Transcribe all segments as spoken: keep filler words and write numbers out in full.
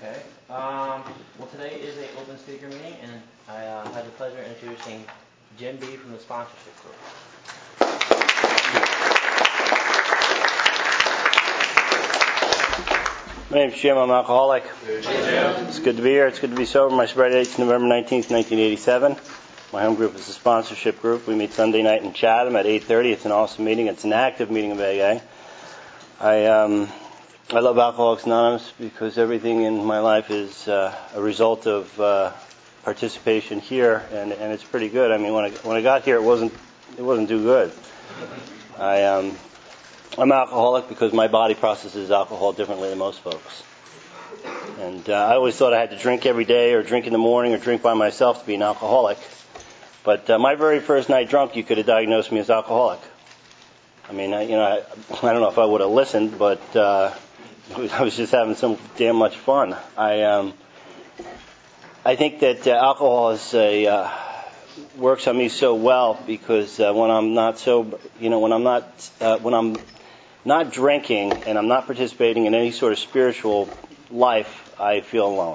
Okay. Um, well, today is an open speaker meeting, and I uh, had the pleasure of introducing Jim B. from the sponsorship group. My name's Jim. I'm an alcoholic. Hey, Jim. It's good to be here. It's good to be sober. My sobriety date's November nineteenth, nineteen eighty-seven. My home group is the sponsorship group. We meet Sunday night in Chatham at eight thirty. It's an awesome meeting. It's an active meeting of A A. I um, I love Alcoholics Anonymous because everything in my life is uh, a result of uh, participation here, and, and it's pretty good. I mean, when I when I got here, it wasn't it wasn't too good. I um, I'm alcoholic because my body processes alcohol differently than most folks. And uh, I always thought I had to drink every day or drink in the morning or drink by myself to be an alcoholic. But uh, my very first night drunk, you could have diagnosed me as alcoholic. I mean, I, you know, I, I don't know if I would have listened, but uh, I was just having so damn much fun. I um, I think that uh, alcohol is a uh, works on me so well because uh, when I'm not sober, you know, when I'm not uh, when I'm not drinking and I'm not participating in any sort of spiritual life, I feel alone.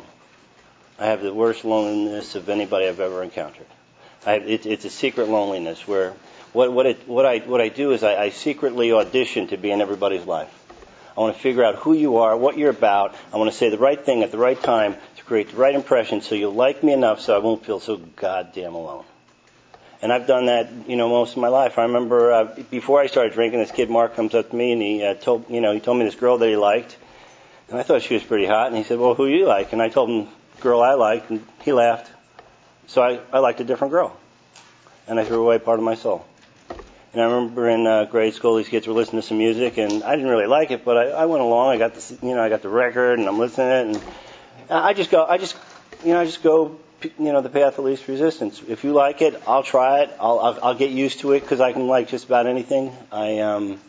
I have the worst loneliness of anybody I've ever encountered. I have, it, it's a secret loneliness where what what it what I what I do is I, I secretly audition to be in everybody's life. I want to figure out who you are, what you're about. I want to say the right thing at the right time to create the right impression so you'll like me enough so I won't feel so goddamn alone. And I've done that, you know, most of my life. I remember uh, before I started drinking, this kid Mark comes up to me and he uh, told, you know, he told me this girl that he liked, and I thought she was pretty hot. And he said, "Well, who do you like?" And I told him the girl I liked, and he laughed. So I, I liked a different girl, and I threw away part of my soul. And I remember in uh, grade school, these kids were listening to some music, and I didn't really like it, but I, I went along. I got the, you know, I got the record, and I'm listening to it, and I just go, I just, you know, I just go. You know, the path of least resistance. If you like it, I'll try it. I'll I'll, I'll get used to it because I can like just about anything. I um,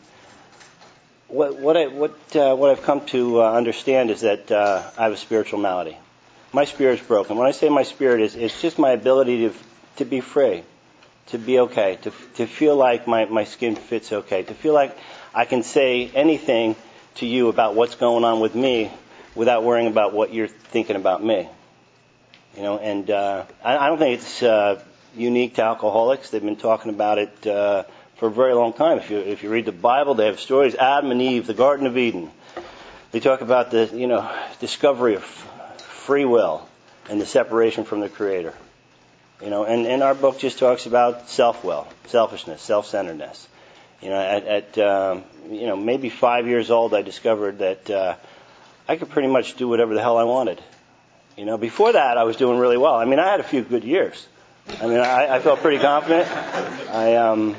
what what I what uh, what I've come to uh, understand is that uh, I have a spiritual malady. My spirit's broken. When I say my spirit is, it's just my ability to to be free, to be okay, to to feel like my my skin fits okay, to feel like I can say anything to you about what's going on with me without worrying about what you're thinking about me. You know, and uh, I, I don't think it's uh, unique to alcoholics. They've been talking about it uh, for a very long time. If you if you read the Bible, they have stories. Adam and Eve, the Garden of Eden. They talk about the you know discovery of free will and the separation from the Creator. You know, and, and our book just talks about self-will, selfishness, self-centeredness. You know, at, at um, you know maybe five years old, I discovered that uh, I could pretty much do whatever the hell I wanted. You know, before that, I was doing really well. I mean, I had a few good years. I mean, I, I felt pretty confident. I um,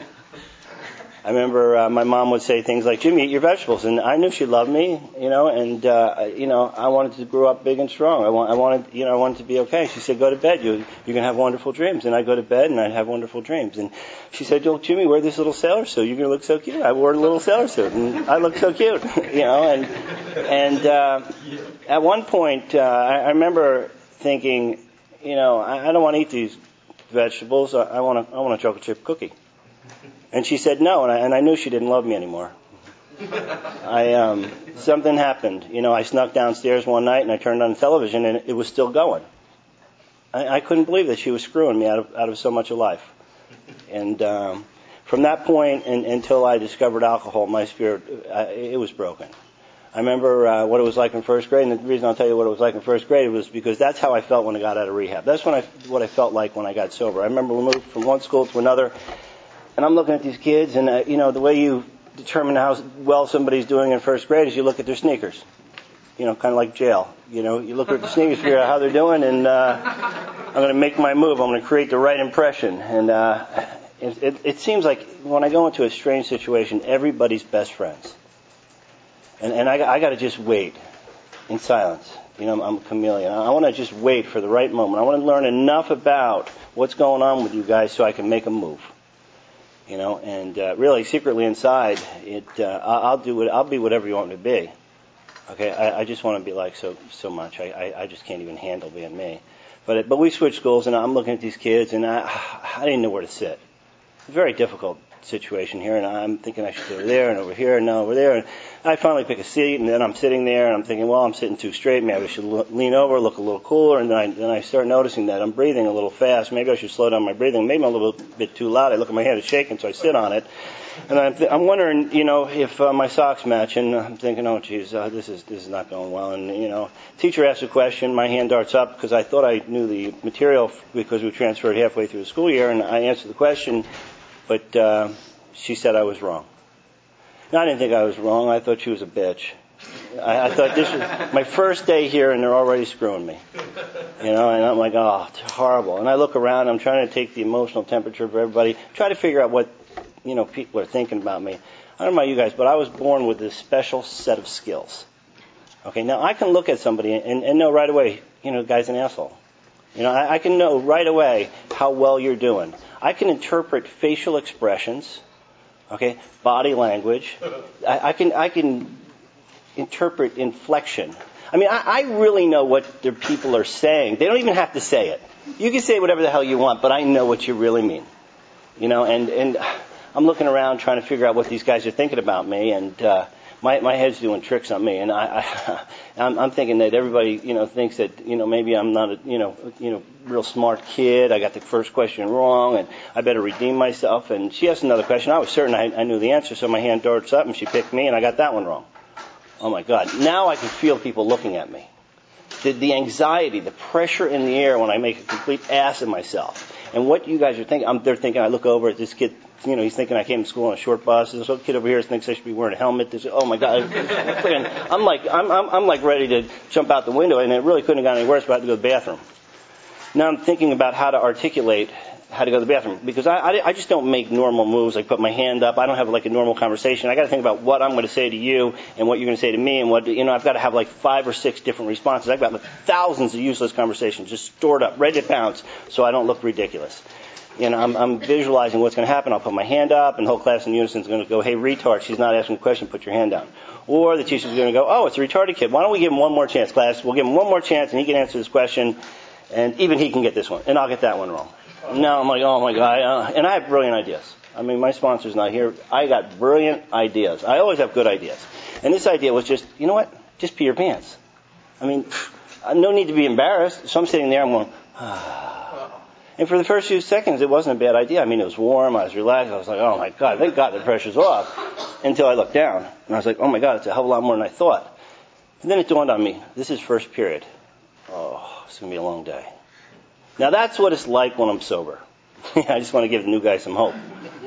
I remember uh, my mom would say things like, "Jimmy, eat your vegetables," and I knew she loved me. You know, and uh, you know, I wanted to grow up big and strong. I, want, I wanted, you know, I wanted to be okay. She said, "Go to bed. You you're gonna have wonderful dreams." And I go to bed and I have wonderful dreams. And she said, "Well, Jimmy, wear this little sailor suit. You're gonna look so cute." I wore a little sailor suit, and I looked so cute. You know, and and uh, at one point, uh, I, I remember thinking, you know, I, I don't want to eat these vegetables. I, I want a, I want a chocolate chip cookie. And she said no, and I, and I knew she didn't love me anymore. I um, something happened. You know, I snuck downstairs one night and I turned on the television and it was still going. I, I couldn't believe that she was screwing me out of out of so much of life. And um, from that point and, until I discovered alcohol, my spirit uh, it was broken. I remember uh, what it was like in first grade, and the reason I'll tell you what it was like in first grade was because that's how I felt when I got out of rehab. That's when I what I felt like when I got sober. I remember we moved from one school to another. And I'm looking at these kids, and, uh, you know, the way you determine how well somebody's doing in first grade is you look at their sneakers. You know, kind of like jail. You know, you look at the sneakers, figure out how they're doing, and uh, I'm going to make my move. I'm going to create the right impression. And uh, it, it, it seems like when I go into a strange situation, everybody's best friends. And, and I, I got to just wait in silence. You know, I'm, I'm a chameleon. I want to just wait for the right moment. I want to learn enough about what's going on with you guys so I can make a move. You know, and uh, really, secretly inside, it uh, I'll do it. I'll be whatever you want me to be. Okay, I, I just want to be like so so much. I, I, I just can't even handle being me. But it, but we switched schools, and I'm looking at these kids, and I I didn't know where to sit. It's very difficult situation here, and I'm thinking I should go over there and over here and now over there. And I finally pick a seat, and then I'm sitting there, and I'm thinking, well, I'm sitting too straight. Maybe I should lo- lean over, look a little cooler. And then I, then I start noticing that I'm breathing a little fast. Maybe I should slow down my breathing. Maybe I'm a little bit too loud. I look at my hand, it's shaking, so I sit on it. And I'm, th- I'm wondering, you know, if uh, my socks match, and I'm thinking, oh, geez, uh, this is this is not going well. And, you know, teacher asks a question, my hand darts up because I thought I knew the material because we transferred halfway through the school year, and I answered the question, but uh, she said I was wrong. Now, I didn't think I was wrong. I thought she was a bitch. I, I thought this was my first day here, and they're already screwing me. You know, and I'm like, oh, it's horrible. And I look around, I'm trying to take the emotional temperature of everybody, try to figure out what, you know, people are thinking about me. I don't know about you guys, but I was born with this special set of skills. Okay, now I can look at somebody and, and know right away, you know, the guy's an asshole. You know, I, I can know right away how well you're doing. I can interpret facial expressions, okay, body language. I, I can I can interpret inflection. I mean, I, I really know what the people are saying. They don't even have to say it. You can say whatever the hell you want, but I know what you really mean. You know, and and. I'm looking around trying to figure out what these guys are thinking about me, and uh, my my head's doing tricks on me, and I, I I'm, I'm thinking that everybody, you know, thinks that, you know, maybe I'm not a, you know, you know, real smart kid. I got the first question wrong, and I better redeem myself. And she asked another question. I was certain I, I knew the answer, so my hand darts up, and she picked me, and I got that one wrong. Oh my God! Now I can feel people looking at me. The, the anxiety, the pressure in the air when I make a complete ass of myself. And what you guys are thinking, I'm, they're thinking, I look over at this kid, you know, he's thinking I came to school on a short bus. This little kid over here thinks I should be wearing a helmet. This, oh my God. I'm like, I'm, I'm, I'm like ready to jump out the window, and it really couldn't have gone any worse, but I had to go to the bathroom. Now I'm thinking about how to articulate how to go to the bathroom, because I, I, I just don't make normal moves. I put my hand up. I don't have like a normal conversation. I got to think about what I'm going to say to you and what you're going to say to me, and what, you know, I've got to have like five or six different responses. I've got like thousands of useless conversations just stored up, ready to pounce, so I don't look ridiculous. You know, I'm, I'm visualizing what's going to happen. I'll put my hand up, and the whole class in unison is going to go, hey, retard, she's not asking a question, put your hand down. Or the teacher's going to go, oh, it's a retarded kid. Why don't we give him one more chance, class? We'll give him one more chance, and he can answer this question, and even he can get this one, and I'll get that one wrong. No, I'm like, oh my God. Uh, and I have brilliant ideas. I mean, my sponsor's not here. I got brilliant ideas. I always have good ideas. And this idea was just, you know what? Just pee your pants. I mean, no need to be embarrassed. So I'm sitting there, I'm going, ah. And for the first few seconds, it wasn't a bad idea. I mean, it was warm. I was relaxed. I was like, oh my God, thank God the pressure's off. Until I looked down. And I was like, oh my God, it's a hell of a lot more than I thought. And then it dawned on me, this is first period. Oh, it's going to be a long day. Now that's what it's like when I'm sober. I just want to give the new guy some hope.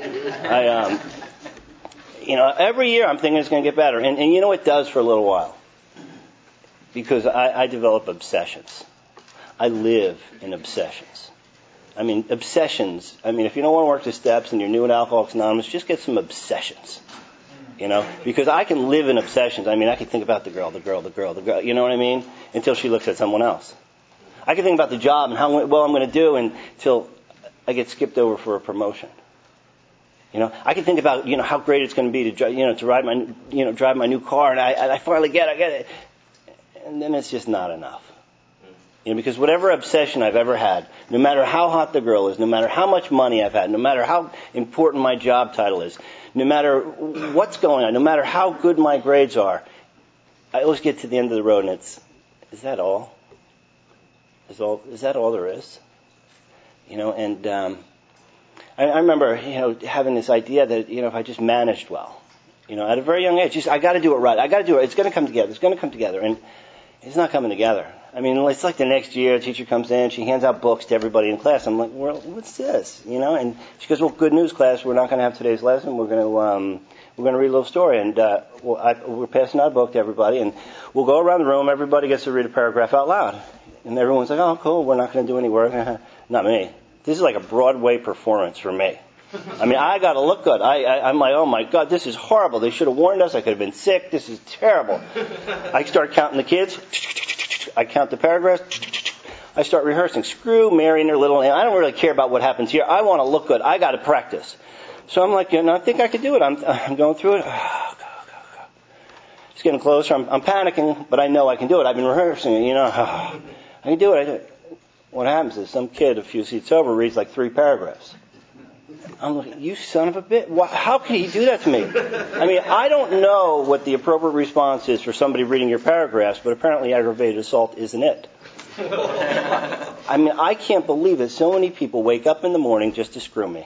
I, um, you know, every year I'm thinking it's going to get better, and, and you know it does for a little while, because I, I develop obsessions. I live in obsessions. I mean, obsessions. I mean, if you don't want to work the steps and you're new at Alcoholics Anonymous, just get some obsessions. You know, because I can live in obsessions. I mean, I can think about the girl, the girl, the girl, the girl. You know what I mean? Until she looks at someone else. I can think about the job and how well I'm going to do until I get skipped over for a promotion. You know, I can think about, you know, how great it's going to be to, you know, to ride my, you know, drive my new car, and I, I finally get it, I get it, and then it's just not enough. You know, because whatever obsession I've ever had, no matter how hot the girl is, no matter how much money I've had, no matter how important my job title is, no matter what's going on, no matter how good my grades are, I always get to the end of the road, and it's, is that all? Is, all, is that all there is? You know, and um, I, I remember, you know, having this idea that, you know, if I just managed well, you know, at a very young age, just I got to do it right. I got to do it. It's going to come together. It's going to come together, and it's not coming together. I mean, it's like the next year, the teacher comes in, she hands out books to everybody in class. I'm like, well, what's this? You know, and she goes, well, good news, class. We're not going to have today's lesson. We're going to um, we're going to read a little story, and uh, well, I, we're passing out a book to everybody, and we'll go around the room. Everybody gets to read a paragraph out loud. And everyone's like, oh, cool, we're not going to do any work. Not me. This is like a Broadway performance for me. I mean, I got to look good. I, I, I'm like, oh, my God, this is horrible. They should have warned us. I could have been sick. This is terrible. I start counting the kids. I count the paragraphs. I start rehearsing. Screw Mary and her little... I don't really care about what happens here. I want to look good. I got to practice. So I'm like, you know, I think I could do it. I'm, I'm going through it. Oh, go, go, go. It's getting closer. I'm, I'm panicking, but I know I can do it. I've been rehearsing it, you know. Oh, I can do it. I do it. What happens is some kid a few seats over reads like three paragraphs. I'm looking, you son of a bitch. Why, how can he do that to me? I mean, I don't know what the appropriate response is for somebody reading your paragraphs, but apparently aggravated assault isn't it. I mean, I can't believe that so many people wake up in the morning just to screw me.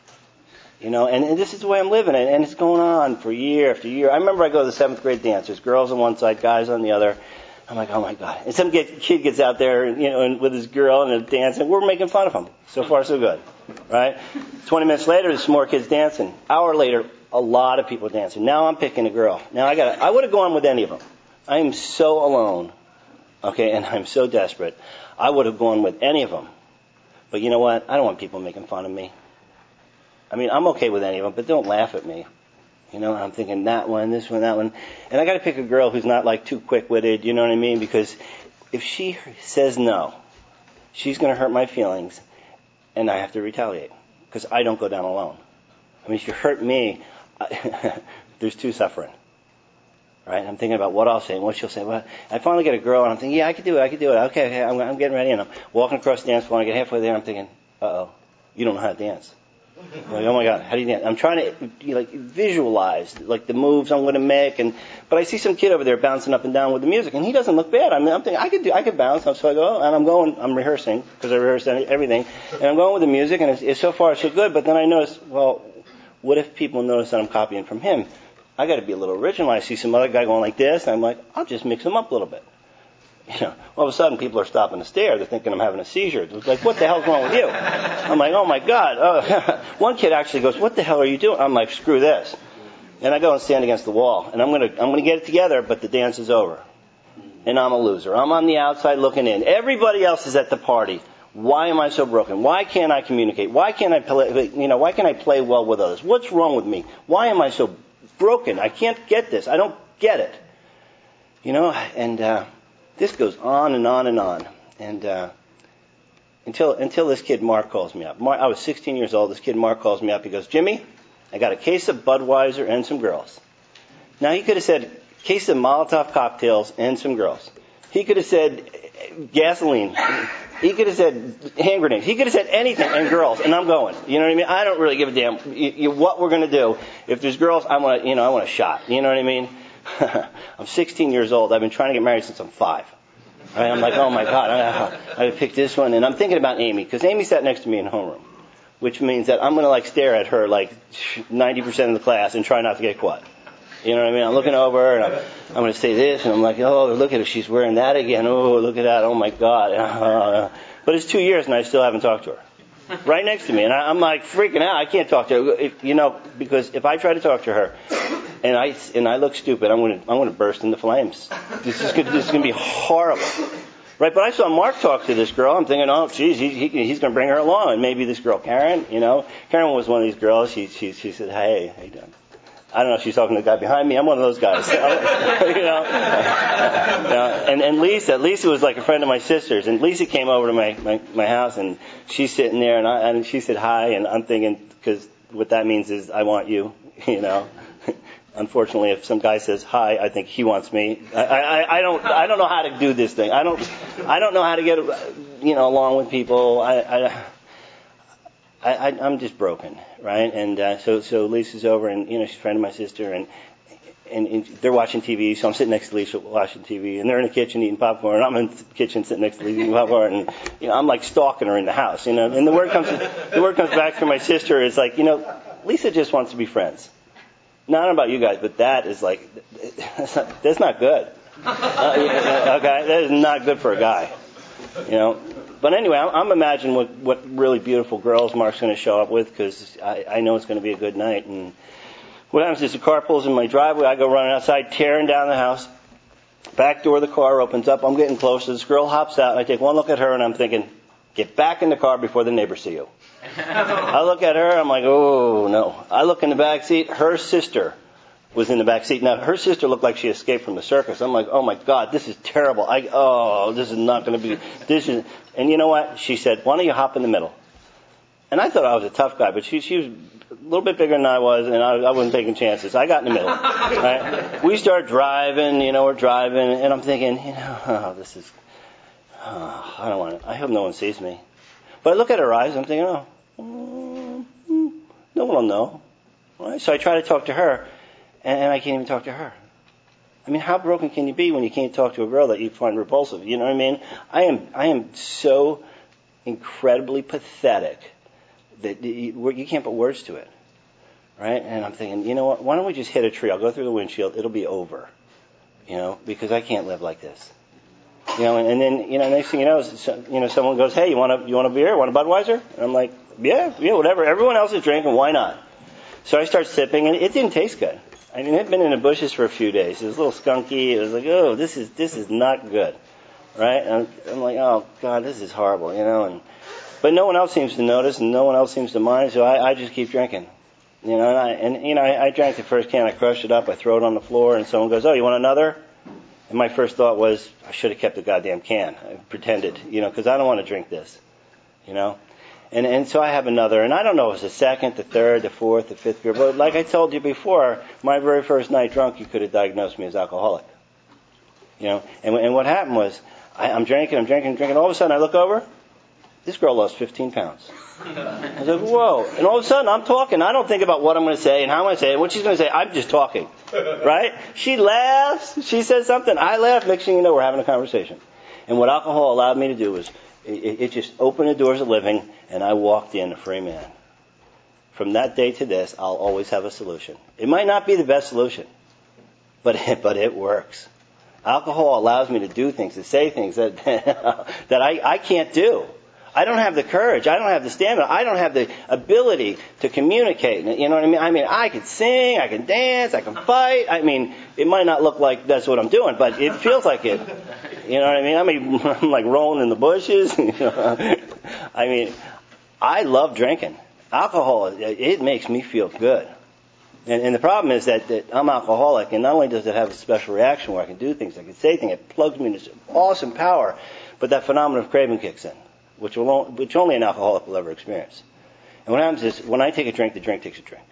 You know, and, and this is the way I'm living, and, and it's going on for year after year. I remember I go to the seventh grade dance. There's girls on one side, guys on the other. I'm like, oh my God. And some kid gets out there, you know, and with his girl and they're dancing. We're making fun of him. So far, so good. Right? twenty minutes later, there's some more kids dancing. Hour later, a lot of people dancing. Now I'm picking a girl. Now I got I would have gone with any of them. I am so alone. Okay, and I'm so desperate. I would have gone with any of them. But you know what? I don't want people making fun of me. I mean, I'm okay with any of them, but don't laugh at me. You know, I'm thinking that one, this one, that one. And I got to pick a girl who's not like too quick-witted, you know what I mean? Because if she says no, she's going to hurt my feelings, and I have to retaliate. Because I don't go down alone. I mean, if you hurt me, I, there's two suffering. Right? I'm thinking about what I'll say and what she'll say. Well, I finally get a girl, and I'm thinking, yeah, I can do it, I can do it. Okay, okay, I'm, I'm getting ready, and I'm walking across the dance floor, and I get halfway there, and I'm thinking, uh-oh, you don't know how to dance. Like, oh my God, how do you dance? I'm trying to you know, like visualize like the moves I'm going to make, and but I see some kid over there bouncing up and down with the music, and he doesn't look bad. I mean, I'm thinking I could do, I could bounce. So I go, and I'm going, I'm rehearsing because I rehearsed everything, and I'm going with the music, and it's, it's so far so good. But then I notice, well, what if people notice that I'm copying from him? I got to be a little original. I see some other guy going like this, and I'm like, I'll just mix him up a little bit. You know, all of a sudden people are stopping to stare. They're thinking I'm having a seizure. It's like, what the hell's wrong with you? I'm like, oh my God. Oh. One kid actually goes, what the hell are you doing? I'm like, screw this. And I go and stand against the wall. And I'm going to, I'm going to get it together, but the dance is over. And I'm a loser. I'm on the outside looking in. Everybody else is at the party. Why am I so broken? Why can't I communicate? Why can't I play, you know, why can't I play well with others? What's wrong with me? Why am I so broken? I can't get this. I don't get it. You know, and, uh, this goes on and on and on, and uh, until until this kid Mark calls me up. Mark, I was sixteen years old. This kid Mark calls me up. He goes, Jimmy, I got a case of Budweiser and some girls. Now he could have said case of Molotov cocktails and some girls. He could have said gasoline. He could have said hand grenades. He could have said anything and girls, and I'm going. You know what I mean? I don't really give a damn you, you, what we're going to do. If there's girls, I want you know I want a shot. You know what I mean? I'm sixteen years old. I've been trying to get married since I'm five. Right? I'm like, oh my God, I, I picked this one, and I'm thinking about Amy because Amy sat next to me in homeroom, which means that I'm going to like stare at her like ninety percent of the class and try not to get caught. You know what I mean? I'm looking over her, and I'm, I'm going to say this, and I'm like, oh, look at her, she's wearing that again. Oh, look at that. Oh my God. But it's two years, and I still haven't talked to her. Right next to me, and I, I'm like freaking out. I can't talk to her, if, you know, because if I try to talk to her, and I and I look stupid, I'm going to I'm going to burst into flames. This is gonna, this is going to be horrible, right? But I saw Mark talk to this girl. I'm thinking, oh, geez, he, he, he's going to bring her along, and maybe this girl Karen, you know, Karen was one of these girls. She she she said, hey, how you doing? I don't know if she's talking to the guy behind me. I'm one of those guys, you know. you know and and Lisa, Lisa was like a friend of my sister's, and Lisa came over to my my, my house, and she's sitting there, and I and she said hi, and I'm thinking because what that means is I want you, you know. Unfortunately, if some guy says hi, I think he wants me. I, I, I don't I don't know how to do this thing. I don't I don't know how to get you know along with people. I. I I, I, I'm just broken, right? And uh, so, so Lisa's over, and you know, she's a friend of my sister, and, and and they're watching T V. So I'm sitting next to Lisa watching T V, and they're in the kitchen eating popcorn. And I'm in the kitchen sitting next to Lisa eating popcorn, and you know, I'm like stalking her in the house, you know. And the word comes, the word comes back from my sister. It's like, you know, Lisa just wants to be friends. Now, I don't know about you guys, but that is like, that's not, that's not good. Uh, okay, that is not good for a guy, you know. But anyway, I'm imagining what, what really beautiful girls Mark's going to show up with because I, I know it's going to be a good night. And what happens is the car pulls in my driveway. I go running outside, tearing down the house. Back door of the car opens up. I'm getting closer. This girl hops out, and I take one look at her, and I'm thinking, get back in the car before the neighbors see you. I look at her. I'm like, oh, no. I look in the back seat. Her sister was in the back seat. Now, her sister looked like she escaped from the circus. I'm like, oh, my God, this is terrible. I Oh, this is not going to be... This is... And you know what? She said, why don't you hop in the middle? And I thought I was a tough guy, but she, she was a little bit bigger than I was, and I, I wasn't taking chances. I got in the middle. Right? We start driving, you know, we're driving, and I'm thinking, you know, oh, this is... Oh, I don't want to... I hope no one sees me. But I look at her eyes, I'm thinking, oh... No one will know. Right? So I try to talk to her, and, and I can't even talk to her. I mean, how broken can you be when you can't talk to a girl that you find repulsive? You know what I mean? I am, I am so incredibly pathetic that you, you can't put words to it. Right? And I'm thinking, you know what? Why don't we just hit a tree? I'll go through the windshield. It'll be over. You know, because I can't live like this. You know, and, and then, you know, next thing you know, so, you know, someone goes, hey, you want a, you want a beer? Want a Budweiser? And I'm like, yeah, yeah, whatever. Everyone else is drinking. Why not? So I start sipping, and it didn't taste good. I mean, it had been in the bushes for a few days. It was a little skunky. It was like, oh, this is this is not good, right? And I'm, I'm like, oh God, this is horrible, you know. And but no one else seems to notice, and no one else seems to mind. So I, I just keep drinking, you know. And, I, and you know, I, I drank the first can. I crushed it up. I throw it on the floor, and someone goes, oh, you want another? And my first thought was, I should have kept the goddamn can. I pretended, you know, because I don't want to drink this, you know. And and so I have another, and I don't know if it's the second, the third, the fourth, the fifth beer, but like I told you before, my very first night drunk, you could have diagnosed me as alcoholic. You know, and and what happened was, I, I'm drinking, I'm drinking, drinking, all of a sudden I look over, this girl lost fifteen pounds. I was like, whoa. And all of a sudden I'm talking, I don't think about what I'm going to say and how I'm going to say it, and what she's going to say, I'm just talking. Right? She laughs, she says something, I laugh, next thing you know, we're having a conversation. And what alcohol allowed me to do was, It, it just opened the doors of living, and I walked in a free man. From that day to this, I'll always have a solution. It might not be the best solution, but it, but it works. Alcohol allows me to do things, to say things that that I, I can't do. I don't have the courage. I don't have the stamina. I don't have the ability to communicate. You know what I mean? I mean, I can sing, I can dance, I can fight. I mean, it might not look like that's what I'm doing, but it feels like it. You know what I mean? I mean, I'm like rolling in the bushes. You know? I mean, I love drinking. Alcohol, it makes me feel good. And, and the problem is that, that I'm alcoholic, and not only does it have a special reaction where I can do things, I can say things, it plugs me into awesome power, but that phenomenon of craving kicks in, which, will, which only an alcoholic will ever experience. And what happens is, when I take a drink, the drink takes a drink.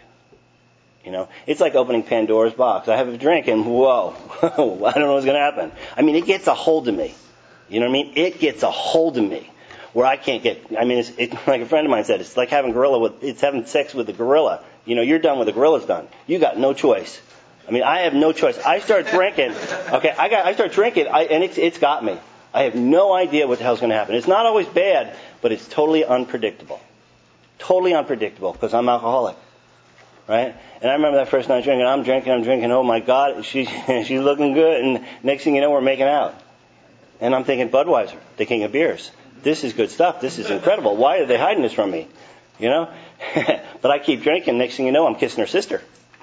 You know, it's like opening Pandora's box. I have a drink and whoa, I don't know what's going to happen. I mean, it gets a hold of me. You know what I mean? It gets a hold of me where I can't get, I mean, it's it, like a friend of mine said, it's like having gorilla with, it's having sex with a gorilla. You know, you're done with the gorilla's done. You got no choice. I mean, I have no choice. I start drinking, okay, I got, I start drinking I, and it's, it's got me. I have no idea what the hell's going to happen. It's not always bad, but it's totally unpredictable. Totally unpredictable because I'm alcoholic. Right? And I remember that first night drinking, I'm drinking, I'm drinking, oh my God, she, she's looking good, and next thing you know, we're making out. And I'm thinking, Budweiser, the king of beers. This is good stuff, this is incredible. Why are they hiding this from me? You know? But I keep drinking, next thing you know, I'm kissing her sister.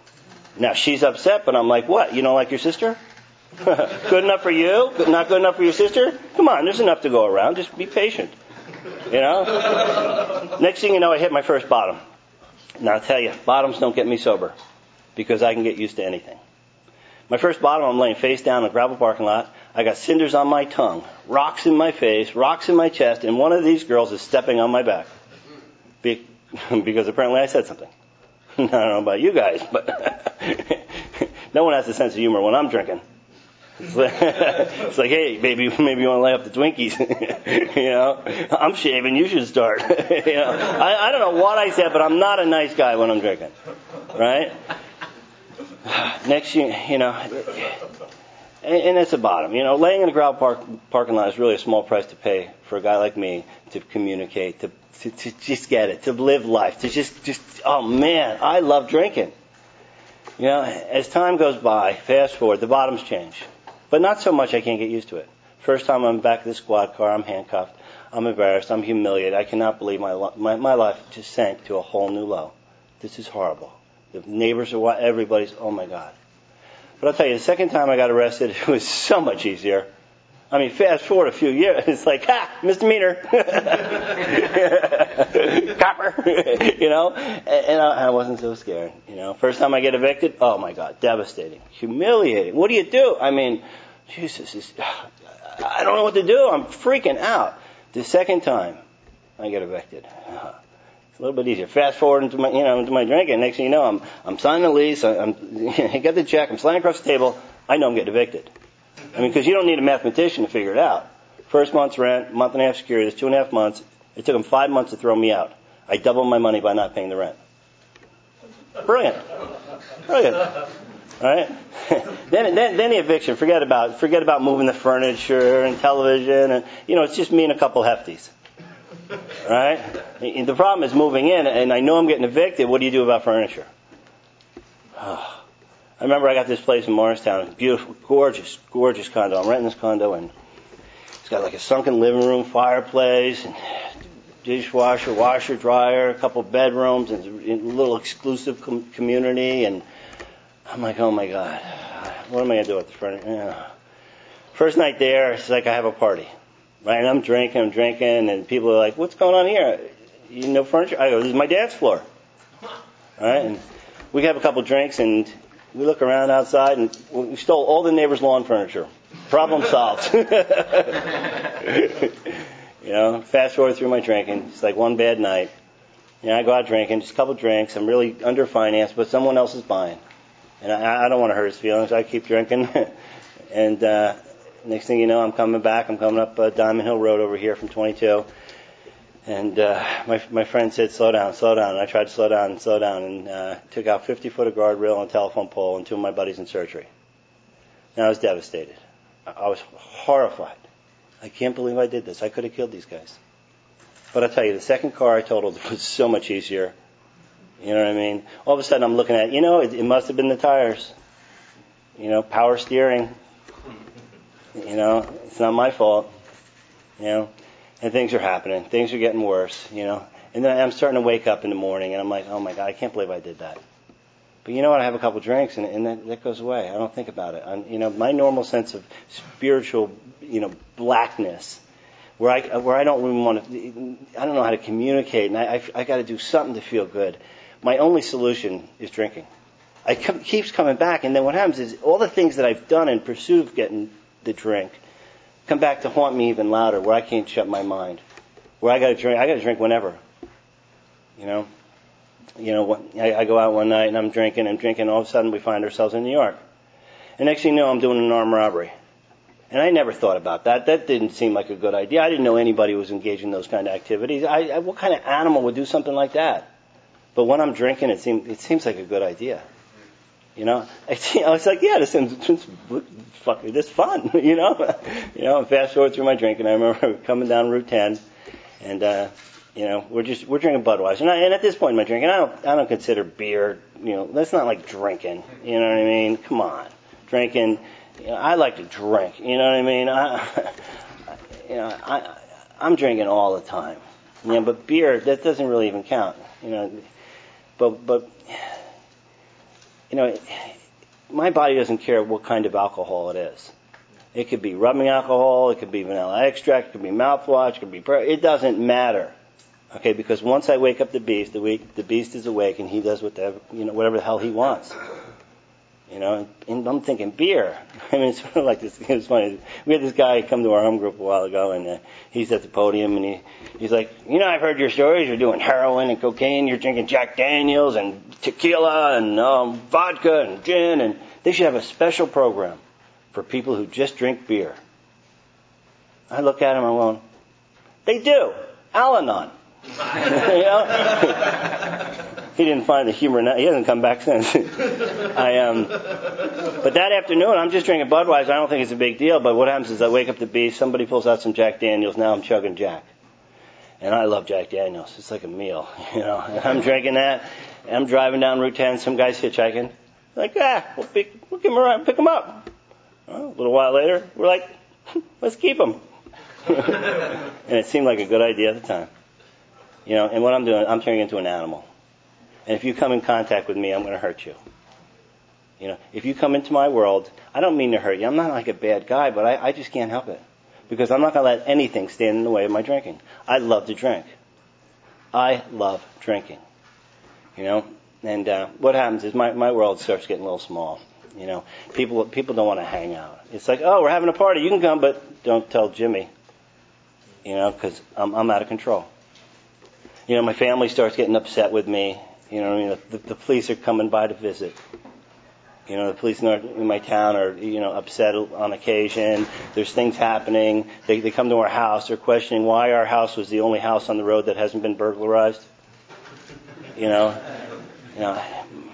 Now, she's upset, but I'm like, what, you don't like your sister? Good enough for you? Not good enough for your sister? Come on, there's enough to go around, just be patient. You know? Next thing you know, I hit my first bottom. Now, I'll tell you, bottoms don't get me sober because I can get used to anything. My first bottom, I'm laying face down in a gravel parking lot. I got cinders on my tongue, rocks in my face, rocks in my chest, and one of these girls is stepping on my back Be- because apparently I said something. I don't know about you guys, but no one has a sense of humor when I'm drinking. It's like, it's like, hey, baby, maybe you want to lay up the Twinkies. You know, I'm shaving. You should start. You know, I, I don't know what I said, but I'm not a nice guy when I'm drinking, right? Next, you, you know, and, and that's the bottom. You know, laying in a gravel park, parking lot is really a small price to pay for a guy like me to communicate, to, to to just get it, to live life, to just just. Oh man, I love drinking. You know, as time goes by, fast forward, the bottoms change. But not so much I can't get used to it. First time I'm back in the squad car, I'm handcuffed, I'm embarrassed, I'm humiliated. I cannot believe my my, my life just sank to a whole new low. This is horrible. The neighbors are what, everybody's, oh my God. But I'll tell you, the second time I got arrested, it was so much easier. I mean, fast forward a few years, it's like, ha, misdemeanor. Copper. You know, and, and I, I wasn't so scared. You know, first time I get evicted, oh my God, devastating, humiliating. What do you do? I mean, Jesus, is, I don't know what to do. I'm freaking out. The second time I get evicted, uh, it's a little bit easier. Fast forward into my, you know, into my drinking. Next thing you know, I'm, I'm signing the lease. I, I'm, I get the check. I'm sliding across the table. I know I'm getting evicted. I mean, because you don't need a mathematician to figure it out. First month's rent, month and a half security, that's two and a half months. It took them five months to throw me out. I doubled my money by not paying the rent. Brilliant. Brilliant. All right? then, then, then the eviction. Forget about, forget about moving the furniture and television. And, you know, it's just me and a couple hefties. All right? And the problem is moving in, and I know I'm getting evicted. What do you do about furniture? Oh. I remember I got this place in Morristown. Beautiful, gorgeous, gorgeous condo. I'm renting this condo, and it's got like a sunken living room, fireplace, and dishwasher, washer, dryer, a couple bedrooms, and a little exclusive com- community. And I'm like, oh my God, what am I going to do with the furniture? Yeah. First night there, it's like I have a party. Right? And I'm drinking, I'm drinking, and people are like, what's going on here? You know furniture? I go, this is my dance floor. Right? And we have a couple drinks, and we look around outside, and we stole all the neighbors' lawn furniture. Problem solved. You know, fast forward through my drinking. It's like one bad night. You know, I go out drinking, just a couple drinks. I'm really underfinanced, but someone else is buying. And I, I don't want to hurt his feelings. I keep drinking. and uh, next thing you know, I'm coming back. I'm coming up uh, Diamond Hill Road over here from twenty-two. And uh, my my friend said, slow down, slow down. And I tried to slow down and slow down and uh, took out fifty foot of guardrail and a telephone pole and two of my buddies in surgery. And I was devastated. I was horrified. I can't believe I did this. I could have killed these guys. But I'll tell you, the second car I totaled was so much easier. You know what I mean? All of a sudden I'm looking at, you know, it, it must have been the tires. You know, power steering. You know, it's not my fault. You know. And things are happening. Things are getting worse, you know. And then I'm starting to wake up in the morning, and I'm like, oh, my God, I can't believe I did that. But you know what? I have a couple drinks, and, and that, that goes away. I don't think about it. I'm, you know, my normal sense of spiritual, you know, blackness, where I where I don't really want to, I don't know how to communicate, and I, I, I got to do something to feel good. My only solution is drinking. I come, keeps coming back, and then what happens is all the things that I've done in pursuit of getting the drink come back to haunt me even louder, where I can't shut my mind, where I got to drink. I got to drink whenever, you know. You know, I, I go out one night and I'm drinking and drinking. And all of a sudden, we find ourselves in New York. And next thing you know, I'm doing an armed robbery. And I never thought about that. That didn't seem like a good idea. I didn't know anybody who was engaged in those kind of activities. I, I, what kind of animal would do something like that? But when I'm drinking, it seems it seems like a good idea. You know, I, I was like, yeah, this seems fuck, this fun. You know, you know. And fast forward through my drinking, I remember coming down Route ten, and uh, you know, we're just we're drinking Budweiser, and, I, and at this point in my drinking, I don't I don't consider beer. You know, that's not like drinking. You know what I mean? Come on, drinking. You know, I like to drink. You know what I mean? I, you know, I I'm drinking all the time. You know, but beer, that doesn't really even count. You know, but but. You know, my body doesn't care what kind of alcohol it is. It could be rubbing alcohol, it could be vanilla extract, it could be mouthwash, it could be... It doesn't matter. Okay, because once I wake up the beast, the, week, the beast is awake and he does whatever, you know, whatever the hell he wants. You know, and I'm thinking beer. I mean, it's sort of like this. It was funny. We had this guy come to our home group a while ago, and uh, he's at the podium, and he he's like, you know, I've heard your stories. You're doing heroin and cocaine. You're drinking Jack Daniels and tequila and um, vodka and gin, and they should have a special program for people who just drink beer. I look at him, I'm going, they do. Al-Anon. You know? He didn't find the humor in that. He hasn't come back since. I um, but that afternoon, I'm just drinking Budweiser. I don't think it's a big deal. But what happens is I wake up the beast. Somebody pulls out some Jack Daniels. Now I'm chugging Jack, and I love Jack Daniels. It's like a meal, you know. And I'm drinking that. And I'm driving down Route ten. Some guy's hitchhiking. Like, ah, we'll pick, we'll give him around, pick him up. Well, a little while later, we're like, let's keep him. And it seemed like a good idea at the time, you know. And what I'm doing, I'm turning into an animal. And if you come in contact with me, I'm going to hurt you. You know, if you come into my world, I don't mean to hurt you. I'm not like a bad guy, but I, I just can't help it. Because I'm not going to let anything stand in the way of my drinking. I love to drink. I love drinking. You know, and uh, what happens is my, my world starts getting a little small. You know, people people don't want to hang out. It's like, oh, we're having a party. You can come, but don't tell Jimmy. You know, because I'm, I'm out of control. You know, my family starts getting upset with me. You know, I mean, the, the police are coming by to visit. You know, the police in, our, in my town are, you know, upset on occasion. There's things happening. They they come to our house. They're questioning why our house was the only house on the road that hasn't been burglarized. You know, you know,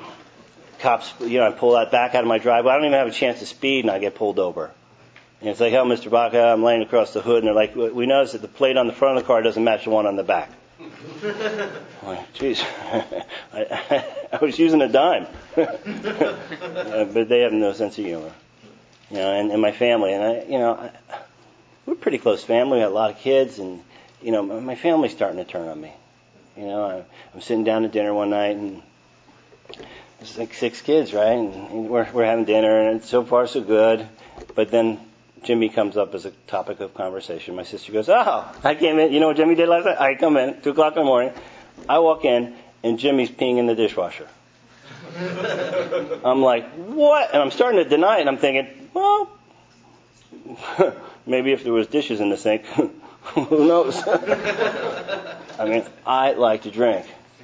cops, you know, I pull that back out of my driveway. I don't even have a chance to speed, and I get pulled over. And it's like, oh, Mister Baca, I'm laying across the hood, and they're like, we noticed that the plate on the front of the car doesn't match the one on the back. I'm like, geez, I, I was using a dime. uh, but they have no sense of humor. You know, and, and my family, and I, you know, I, we're a pretty close family. We got a lot of kids, and, you know, my family's starting to turn on me. You know, I, I'm sitting down to dinner one night, and there's like six kids, right? And, and we're we're having dinner, and so far so good. But then Jimmy comes up as a topic of conversation. My sister goes, oh, I came in. You know what Jimmy did last night? I come in, two o'clock in the morning. I walk in, and Jimmy's peeing in the dishwasher. I'm like, what? And I'm starting to deny it, and I'm thinking, well, maybe if there was dishes in the sink, who knows? I mean, I like to drink,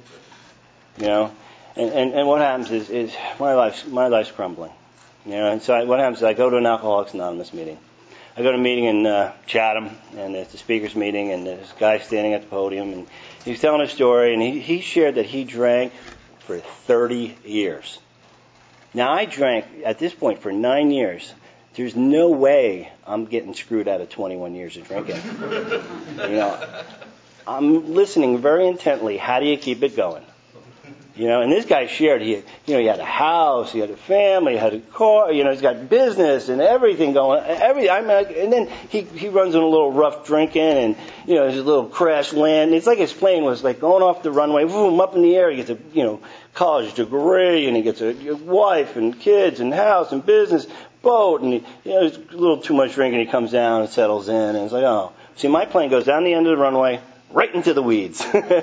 you know. And, and, and what happens is, is my life's my life's crumbling, you know. And so I, what happens is I go to an Alcoholics Anonymous meeting. I go to a meeting in uh, Chatham, and it's a speakers meeting, and there's a guy standing at the podium, and he's telling a story, and he, he shared that he drank for thirty years. Now, I drank, at this point, for nine years. There's no way I'm getting screwed out of twenty-one years of drinking. You know, I'm listening very intently. How do you keep it going? You know, and this guy shared, he, you know, he had a house, he had a family, he had a car, you know, he's got business and everything going, every, I mean, and then he, he runs on a little rough drinking and, you know, there's a little crash land. It's like his plane was like going off the runway, boom, up in the air. He gets a, you know, college degree and he gets a, a wife and kids and house and business, boat, and, he, you know, there's a little too much drinking. He comes down and settles in and it's like, oh, see, my plane goes down the end of the runway, right into the weeds.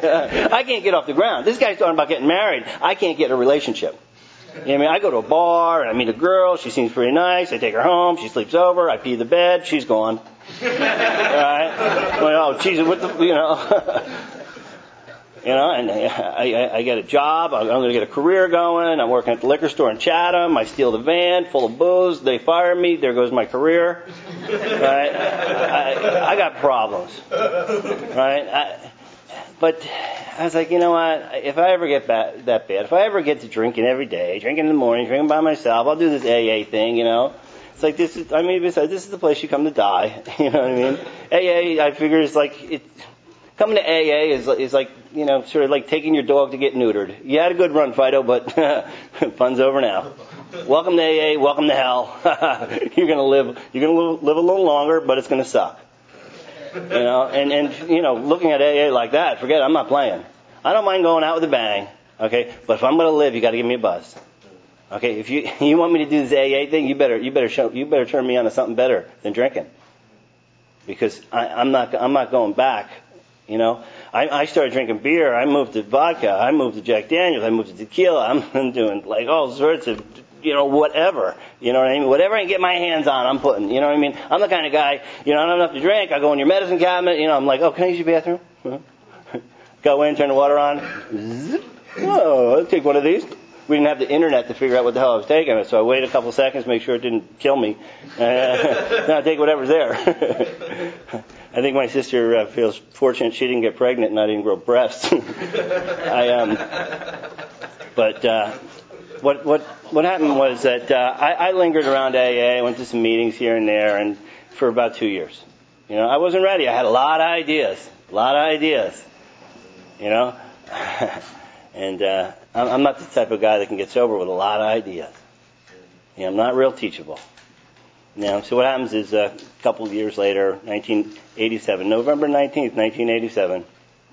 I can't get off the ground. This guy's talking about getting married. I can't get a relationship. You know what I mean? I go to a bar and I meet a girl. She seems pretty nice. I take her home. She sleeps over. I pee the bed. She's gone. Right? Well, oh, geez, what the, you know. You know, and I, I, I get a job. I'm going to get a career going. I'm working at the liquor store in Chatham. I steal the van full of booze. They fire me. There goes my career. Right? I, I got problems. Right? I, but I was like, you know what? If I ever get bad, that bad, if I ever get to drinking every day, drinking in the morning, drinking by myself, I'll do this A A thing, you know. It's like this is, I mean, besides, this is the place you come to die. You know what I mean? A A, I figure, is like, it, coming to A A is, is like, you know, sort of like taking your dog to get neutered. You had a good run, Fido, but fun's over now. Welcome to A A, welcome to hell. You're gonna live, you're gonna live, live a little longer, but it's gonna suck. You know, and, and, you know, looking at A A like that, forget it, I'm not playing. I don't mind going out with a bang, okay, but if I'm gonna live, you gotta give me a buzz. Okay, if you, you want me to do this A A thing, you better, you better show, you better turn me on to something better than drinking. Because I, I'm not, I'm not going back. You know, I, I started drinking beer. I moved to vodka. I moved to Jack Daniels. I moved to tequila. I'm doing like all sorts of, you know, whatever. You know what I mean? Whatever I can get my hands on, I'm putting. You know what I mean? I'm the kind of guy, you know, I don't have enough to drink. I go in your medicine cabinet. You know, I'm like, oh, can I use your bathroom? Go in, turn the water on. Zip. Oh, I'll take one of these. We didn't have the internet to figure out what the hell I was taking, so I waited a couple of seconds, make sure it didn't kill me. Uh, then I take whatever's there. I think my sister uh, feels fortunate she didn't get pregnant and I didn't grow breasts. I um, but uh, what what what happened was that uh, I, I lingered around A A. I went to some meetings here and there, and for about two years. You know, I wasn't ready. I had a lot of ideas, a lot of ideas. You know. And uh, I'm not the type of guy that can get sober with a lot of ideas. You know, I'm not real teachable. You know, so what happens is uh, a couple of years later, nineteen eighty-seven, November nineteenth, nineteen eighty-seven,